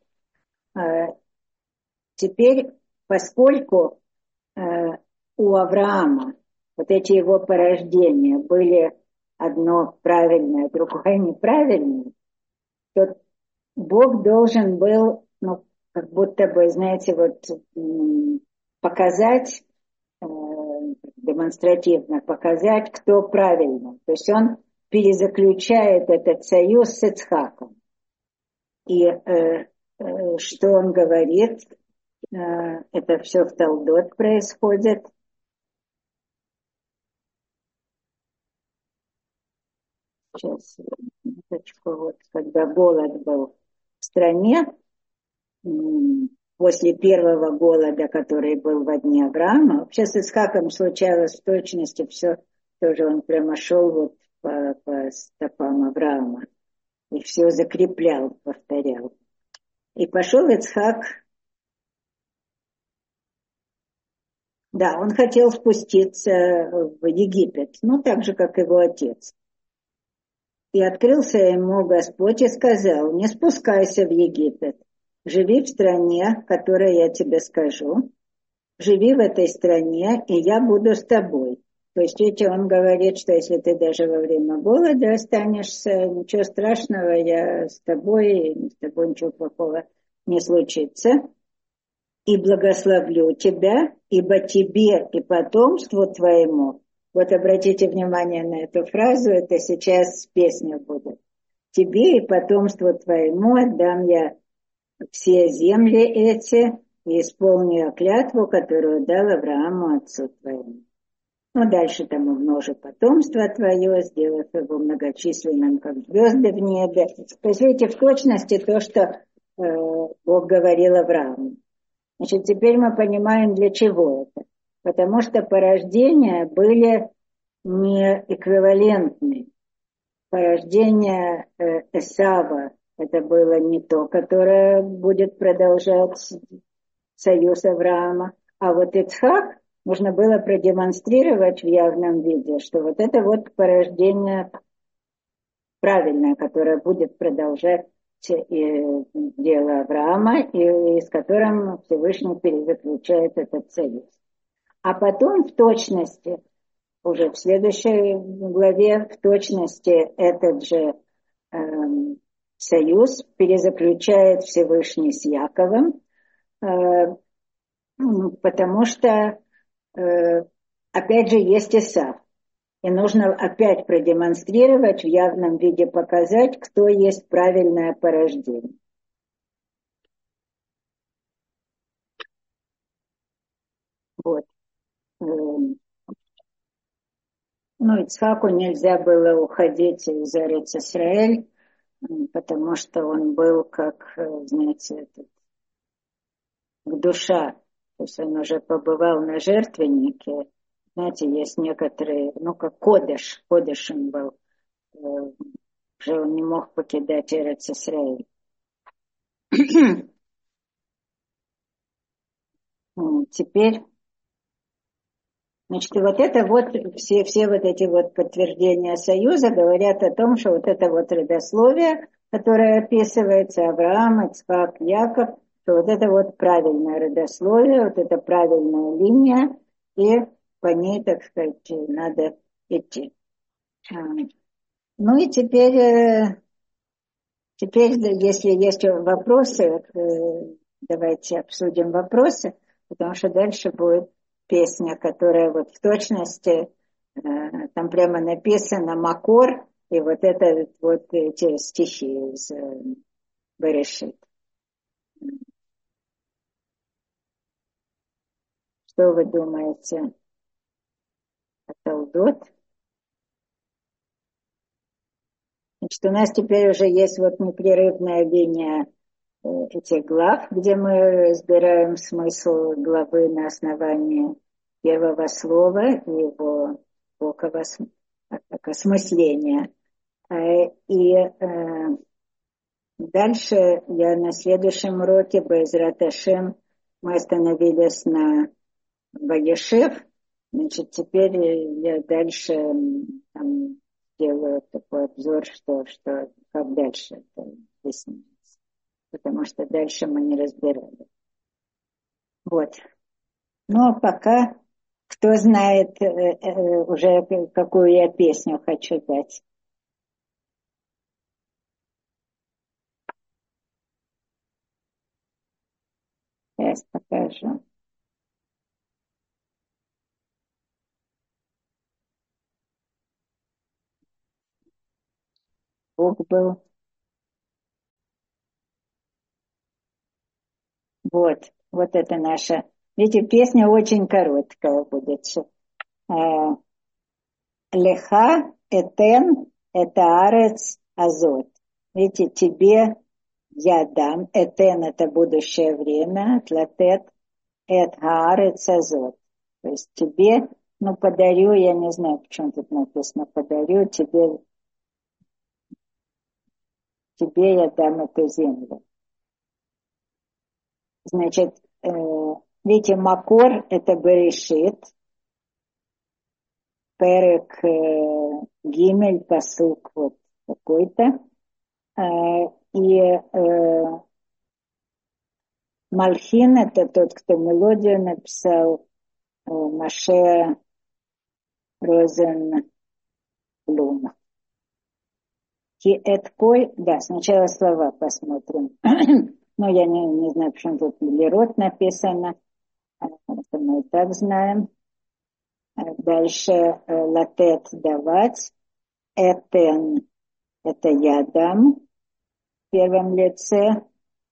Теперь, поскольку у Авраама вот эти его порождения были одно правильное, другое неправильное, то Бог должен был, как будто бы, знаете, показать, демонстративно показать, кто правильно. То есть он перезаключает этот союз с Ицхаком. И что он говорит? Это все в Талдот происходит. Сейчас, минуточку, когда голод был в стране, после первого голода, который был во дни Авраама, вообще с Ицхаком случалось в точности все, тоже он прямо шел по стопам Авраама и все закреплял, повторял. И пошел Ицхак, да, он хотел спуститься в Египет, так же, как его отец. И открылся ему Господь и сказал: не спускайся в Египет, живи в стране, которой я тебе скажу, живи в этой стране, и я буду с тобой. То есть, видите, он говорит, что если ты даже во время голода останешься, ничего страшного, я с тобой, и с тобой ничего плохого не случится. И благословлю тебя, ибо тебе и потомству твоему. Вот обратите внимание на эту фразу, это сейчас песня будет. Тебе и потомству твоему отдам я все земли эти и исполню я клятву, которую дал Аврааму отцу твоему. Дальше там умножу потомство твое, сделав его многочисленным, как звезды в небе. То есть, видите, в точности то, что Бог говорил Аврааму. Значит, теперь мы понимаем, для чего это. Потому что порождения были не эквивалентны. Порождение Эсава – это было не то, которое будет продолжать союз Авраама. А вот Ицхак можно было продемонстрировать в явном виде, что вот это вот порождение правильное, которое будет продолжать дело Авраама, и с которым Всевышний перезаключает этот союз. А потом в точности, уже в следующей главе, в точности этот же союз перезаключает Всевышний с Яковом, потому что, опять же, есть Исав. И нужно опять продемонстрировать, в явном виде показать, кто есть правильное порождение. Вот. Ицхаку нельзя было уходить из Эрец-Исраэль, потому что он был как, знаете, душа. То есть он уже побывал на жертвеннике. Знаете, есть некоторые, как кодешем был. Уже он не мог покидать Эрец-Исраэль. Теперь, значит, вот это все вот эти вот подтверждения союза говорят о том, что вот это вот родословие, которое описывается, Авраам, Ицхак, Яков, что вот это вот правильное родословие, вот это правильная линия, и по ней, так сказать, надо идти. И теперь, если есть вопросы, давайте обсудим вопросы, потому что дальше будет песня, которая вот в точности, там прямо написано Макор, и вот это вот эти стихи из Берешит. Что вы думаете о Толдот? Значит, у нас теперь уже есть вот непрерывная линия этих глав, где мы разбираем смысл главы на основании первого слова и его глубокого осмысления. И дальше я на следующем уроке Бе'эзрат Ашем мы остановились на Ваешев. Значит, теперь я дальше там делаю такой обзор, что как дальше это объяснить. Потому что дальше мы не разбирали. Вот. Ну, а пока, кто знает уже, какую я песню хочу дать. Сейчас покажу. Бог был. Вот это наша. Видите, песня очень короткая будет. Леха, этен, это арец, азот. Видите, тебе я дам. Этен это будущее время. Тлатет, эт хаарец, азот. То есть тебе, подарю, я не знаю, почему тут написано, подарю тебе я дам эту землю. Значит, видите, макор это Берешит, перек гимель, пасук вот какой-то. И Мальхин это тот, кто мелодию написал, Маше Розенблум. Да, сначала слова посмотрим. Но я не знаю, почему тут лирот написано. Это мы и так знаем. Дальше латет давать. Этен это я дам в первом лице.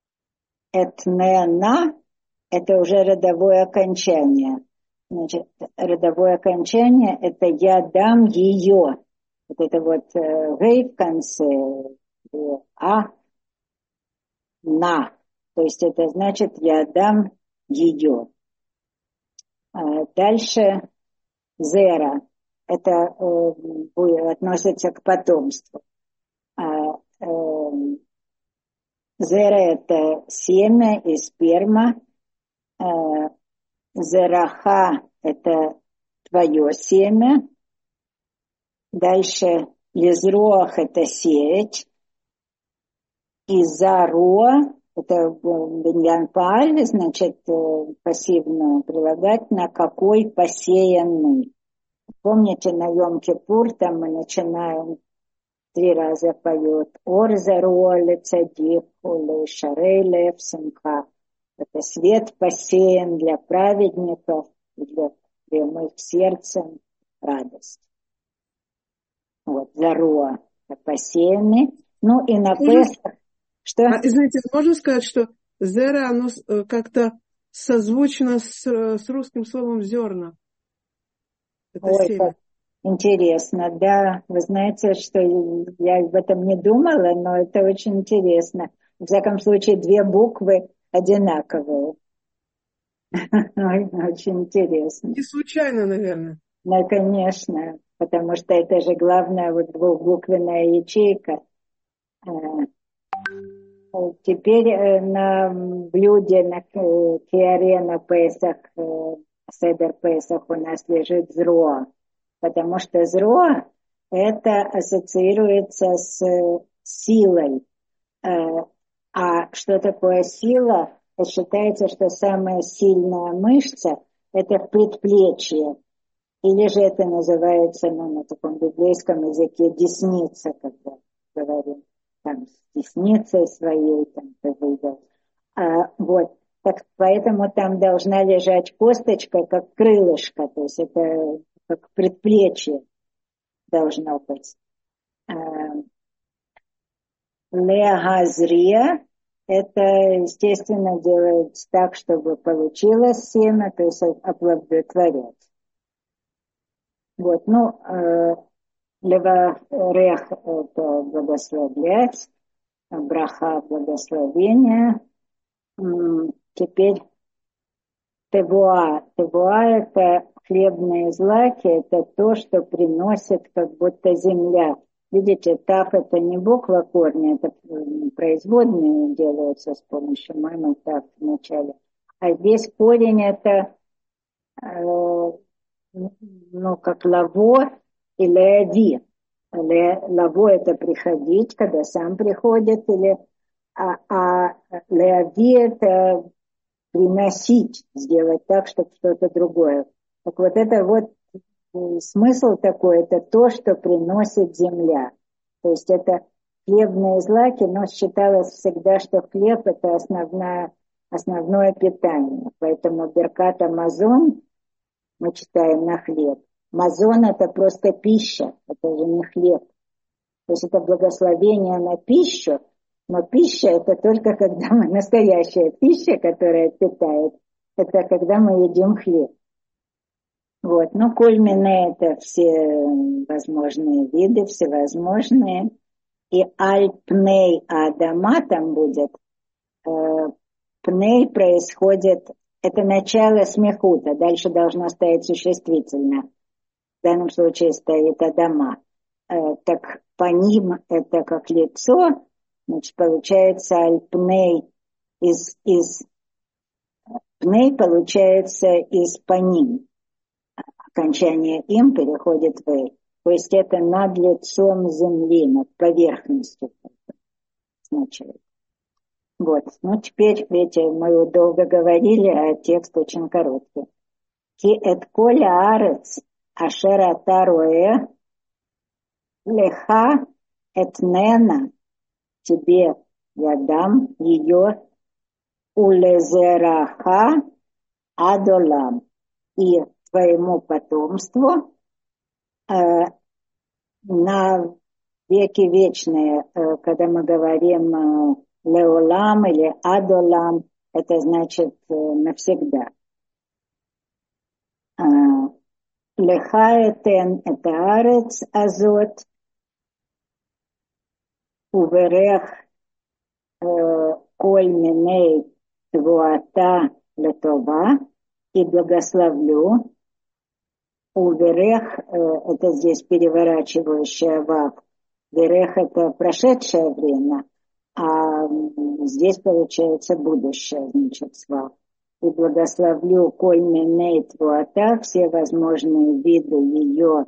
Этнена это уже родовое окончание. Значит, родовое окончание это я дам ее. Вот это вот гей в конце, на. То есть это значит я дам ее. Дальше зера. Это относится к потомству. Зера это семя и сперма. Зераха это твое семя. Дальше лизроах это сеять. И зароа это биньян пааль, значит, пассивно прилагательное, какой посеянный. Помните, на Йом-Кипур там мы начинаем 3 раза поет Ор зароа лецадик, улы шарей лев симха. Это свет посеян для праведников, для прямых сердцем радость. Вот, зароа посеянный. Ну и на Песах. Что? Извините, можно сказать, что зера, оно как-то созвучно с русским словом зерна? Это ой, семя. как интересно, да. Вы знаете, что я об этом не думала, но это очень интересно. В всяком случае, 2 буквы одинаковые. Очень интересно. Не случайно, наверное. Ну, конечно, потому что это же главная вот двухбуквенная ячейка. Теперь на блюде, на киаре на Песах, седер Песах у нас лежит зроа, потому что зроа это ассоциируется с силой. А что такое сила? Считается, что самая сильная мышца это предплечье. Или же это называется на таком библейском языке десница, когда говорим там с десницей своей, там ты выдал. Вот. Так, поэтому там должна лежать косточка, как крылышко, то есть это как предплечье должно быть. Леагазрия это, естественно, делается так, чтобы получилось семя, то есть оплодотворять. Вот, ну, леварех — это благословлять, браха — благословение. Теперь тевуа. Тевуа — это хлебные злаки, это то, что приносит как будто земля. Видите, тав — это не буква корня, это производные делаются с помощью мамы тав в начале. А здесь корень — это, ну, как лаво или ади. Лаво — это приходить, когда сам приходит, или леади — это приносить, сделать так, чтобы что-то другое. Так вот это вот смысл такой, это то, что приносит земля. То есть это хлебные злаки, но считалось всегда, что хлеб — это основное питание. Поэтому беркат амазон мы читаем на хлеб. Мазон — это просто пища, это же не хлеб. То есть это благословение на пищу, но пища — это только когда мы, настоящая пища, которая питает, это когда мы едим хлеб. Вот, ну, кульмины — это все возможные виды, всевозможные. И аль-пней адама там будет. Пней происходит, это начало смехута, дальше должно стоять существительное. В данном случае стоит адама. Так по ним это как лицо, значит, получается аль-пней из пней получается из паним. Окончание им переходит в «эй». То есть это над лицом земли, над поверхностью означает. Вот. Ну, теперь, видите, мы долго говорили, а текст очень короткий. Ки эт коля арец ашер ата роэ леха этнена, тебе я дам ее улезераха адолам, и твоему потомству на веки вечные. Когда мы говорим леолам или адолам, это значит навсегда. Лехаэтен — это арец азот, уверех коль миней твуата летова, и благословлю. Уверех — это здесь переворачивающая вав. Верех — это прошедшее время, а здесь получается будущее, значит, свав. И благословлю коль миней твуата, все возможные виды ее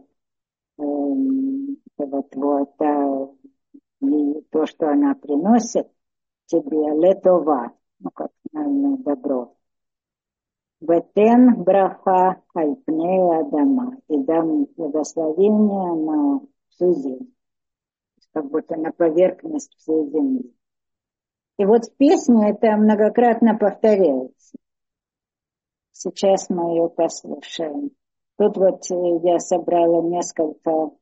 твуата, то, что она приносит тебе, летова, ну, как, наверное, добро. Ветен браха альпнея адама, и дам благословение на всю землю, как будто на поверхность всей земли. И вот в песне это многократно повторяется. Сейчас мы ее послушаем. Тут вот я собрала несколько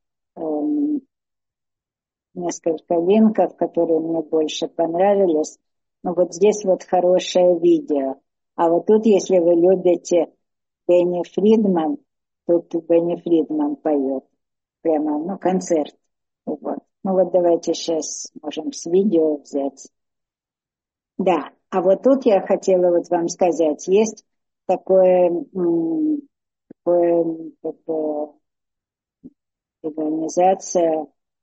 линков, которые мне больше понравились. Но вот здесь вот хорошее видео. А вот тут, если вы любите Бенни Фридман, тут Бенни Фридман поет. Прямо, ну, концерт. Вот. Ну вот давайте сейчас можем с видео взять. Да, а вот тут я хотела вот вам сказать, есть такая организация,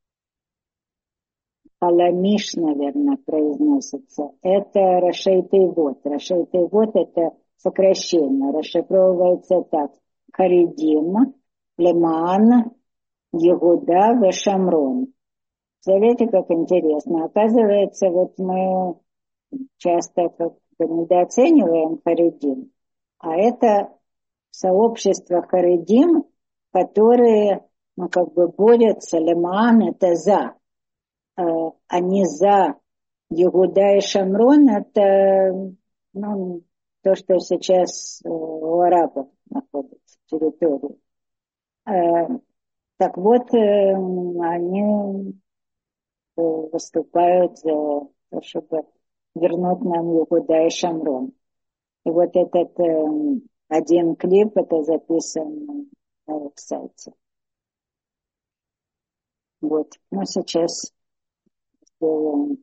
Аламиш, наверное, произносится. Это Рашей Тейвот. Рашей Тейвот — это сокращение. Расшифровывается так. Харидим, Леман, Егуда, Вешамрон. Смотрите, как интересно. Оказывается, вот мы часто как-то недооцениваем Харидим. А это сообщество Харидим, которые, ну, как бы борются. Леман — это за. Они за Егуда и Шамрон, это, ну, то, что сейчас у арабов находится, территория. Так вот, они выступают за то, чтобы вернуть нам Иуда и Шамрон. И вот этот один клип, это записан на их сайте. Вот. Ну, сейчас сделаем.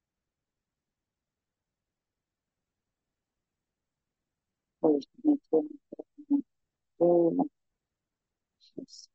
Сейчас.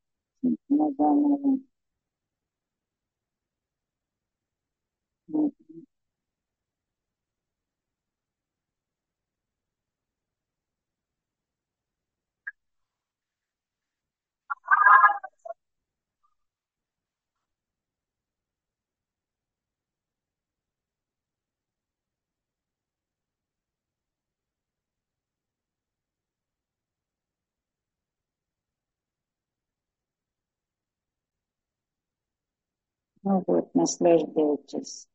Ну вот, наслаждайтесь.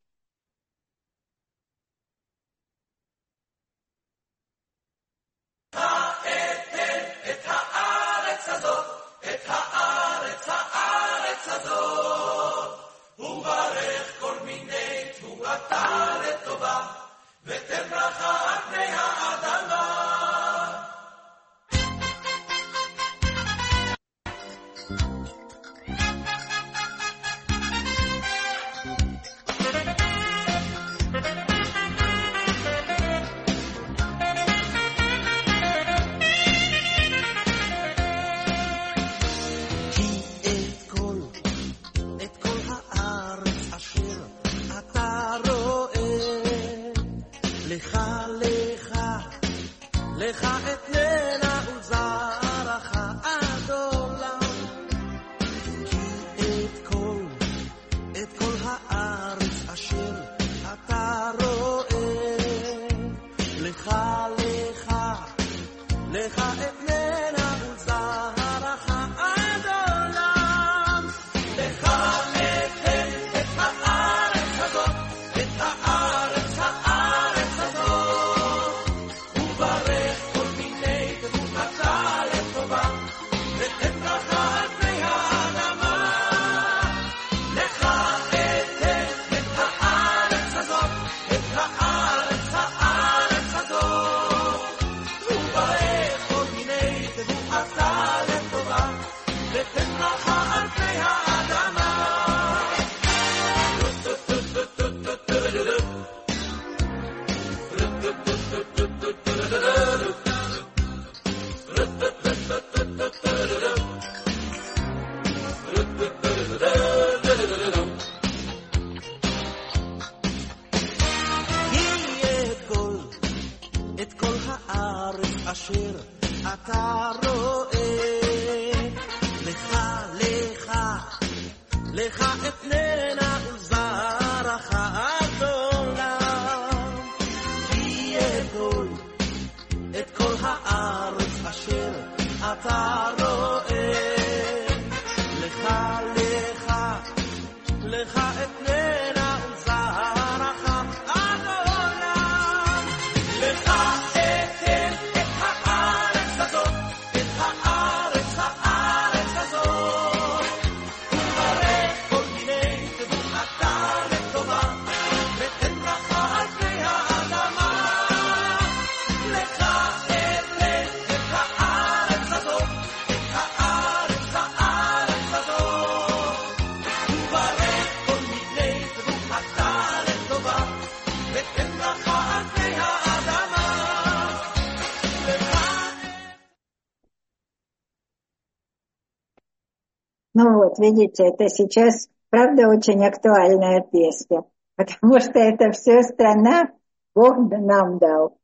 Ну вот, видите, это сейчас, правда, очень актуальная песня, потому что это все страна Бог нам дал.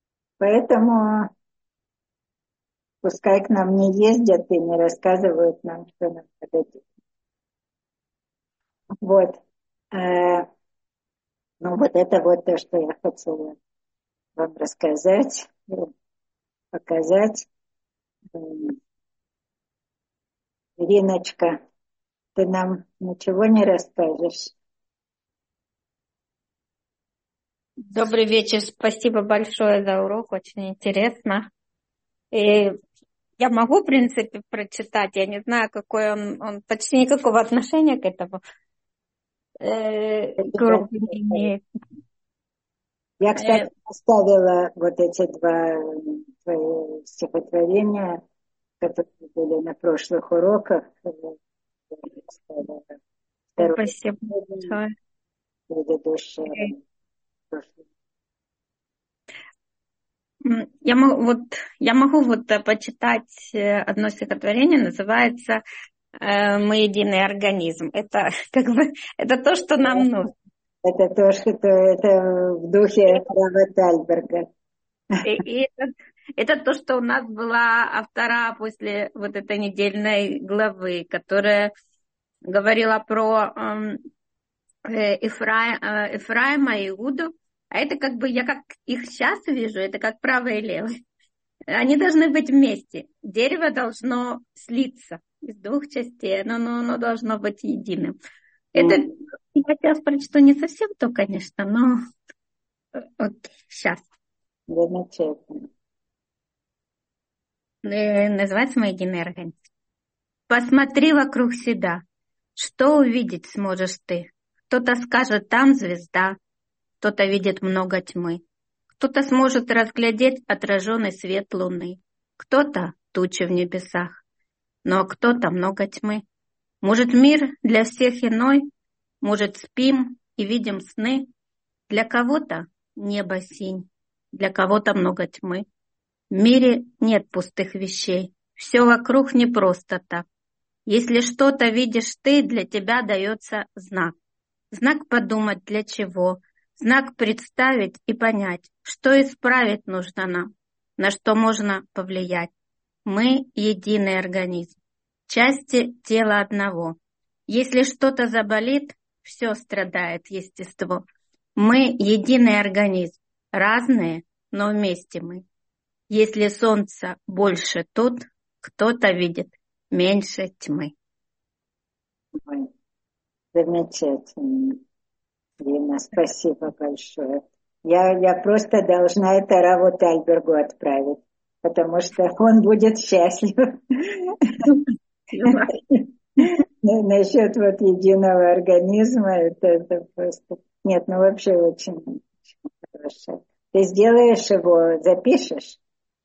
Поэтому пускай к нам не ездят и не рассказывают нам, что нам надо делать. Вот. Ну вот это вот то, что я хотела вам рассказать, показать. Ириночка, ты нам ничего не расскажешь? Добрый вечер, спасибо большое за урок, очень интересно. И я могу, в принципе, прочитать, я не знаю, какой он почти никакого отношения к этому к уроку не имеет. Я, кстати, оставила вот эти два твои стихотворения, которые были на прошлых уроках. Спасибо большое. Предыдущие. Я могу почитать одно стихотворение, называется «Мы единый организм». Это это то, что нам нужно. Это то, что это в духе Рава Тальберга. И это то, что у нас была автора после вот этой недельной главы, которая говорила про Ефраима и Иуду. А это я как их сейчас вижу, это как правый и левый. Они должны быть вместе. Дерево должно слиться из двух частей, оно должно быть единым. Это я сейчас прочту не совсем то, конечно, но окей, сейчас. Замечательно. Называется «Мой единый организм». Посмотри вокруг себя. Что увидеть сможешь ты? Кто-то скажет, там звезда. Кто-то видит много тьмы. Кто-то сможет разглядеть отраженный свет луны. Кто-то тучи в небесах. Но кто-то много тьмы. Может, мир для всех иной? Может, спим и видим сны? Для кого-то небо синь, для кого-то много тьмы. В мире нет пустых вещей. Все вокруг не просто так. Если что-то видишь ты, для тебя дается знак. Знак подумать для чего. Знак представить и понять, что исправить нужно нам, на что можно повлиять. Мы единый организм, части тела одного. Если что-то заболит, все страдает естество. Мы единый организм, разные, но вместе мы. Если солнца больше тут, кто-то видит меньше тьмы. Ой, замечательно. Лена, спасибо большое. Я просто должна это Раву Тальбергу отправить, потому что он будет счастлив. Насчет вот единого организма, это просто... Нет, ну вообще очень хорошо. Ты сделаешь его, запишешь?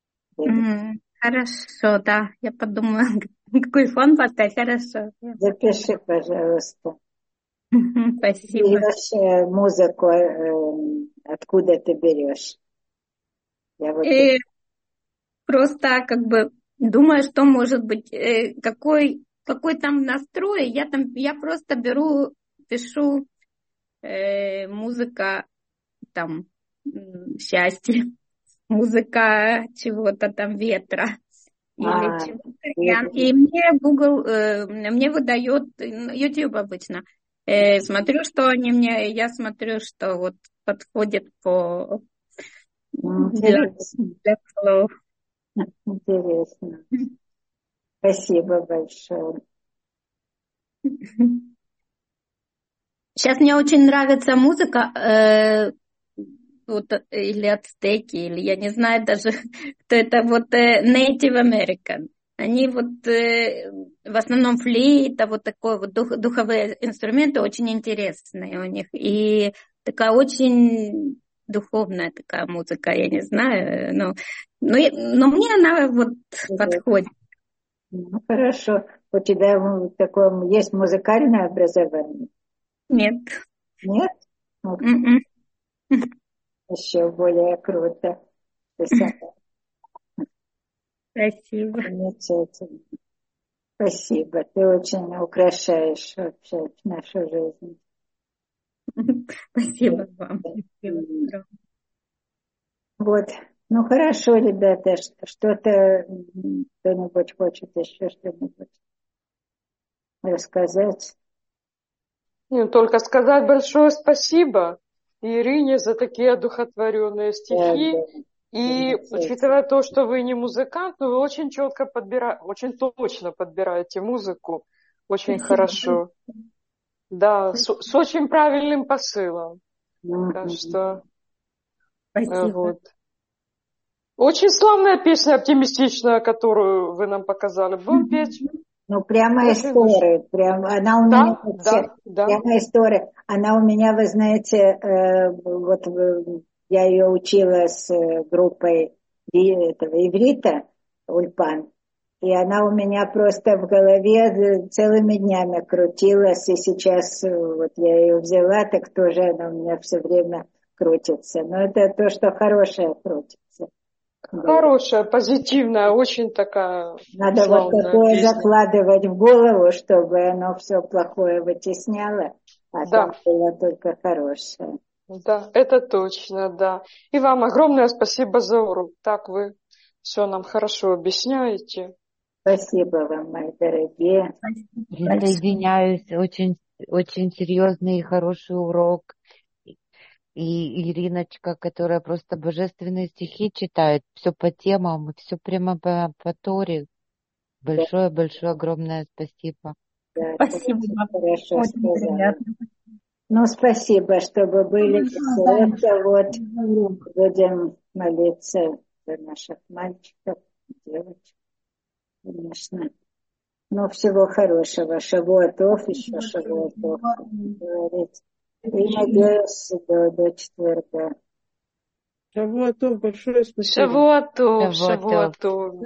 Хорошо, да. Я подумаю, какой фон поставить. Хорошо. Запиши, пожалуйста. Спасибо. Берешь музыку, откуда ты берешь? Я вот просто думаю, что может быть, какой там настрой. Я просто пишу музыка там счастья, музыка чего-то там ветра. Или чего-то. И мне Google мне выдает YouTube обычно. Смотрю, что они мне, я смотрю, что вот подходит по для слов. Интересно. Спасибо большое. Сейчас мне очень нравится музыка, или ацтеки, или я не знаю даже, кто это, Native American. Они в основном флейта, такой духовые инструменты очень интересные у них. И такая очень духовная такая музыка, я не знаю, но мне она подходит. Ну, хорошо. У тебя такое есть музыкальное образование? Нет. Нет? Еще более круто. Спасибо. Замечательно. Спасибо. Ты очень украшаешь вообще нашу жизнь. Спасибо вам. Вот. Ну хорошо, ребята, что-то кто-нибудь хочет еще что-нибудь рассказать? Только сказать большое спасибо Ирине за такие одухотворенные стихи. И учитывая то, что вы не музыкант, но вы очень четко очень точно подбираете музыку. Очень хорошо. Да, с очень правильным посылом. Так что вот. Очень славная песня, оптимистичная, которую вы нам показали. Будем петь? Ну, прямо из Торы. Она у меня... Прямо из Торы. Она у меня, вы знаете, я ее учила с группой этого иврита, Ульпан. И она у меня просто в голове целыми днями крутилась. И сейчас вот я ее взяла, так тоже она у меня все время крутится. Но это то, что хорошее крутится. Хорошая, позитивная, очень такая Надо вот славная такое песня. закладывать в голову, чтобы оно все плохое вытесняло, а Да, там было только хорошее. да, это точно, да. И вам огромное спасибо за урок. Так вы все нам хорошо объясняете. Спасибо вам, мои дорогие. Присоединяюсь. Очень, очень серьезный и хороший урок. И Ириночка, которая просто божественные стихи читает, все по темам, все прямо по Торе. Да, Большое, огромное спасибо. да, Спасибо вам. хорошо Очень сказала. приятно. Ну, спасибо, чтобы были. Это вот будем молиться за наших мальчиков, девочек, конечно. Ну, всего хорошего. Шавуатов, еще Шавуатов, говорить. И надеюсь, до четверга. Шавуатов, большое спасибо. Шавуатов, Шавуатов. Шавуатов.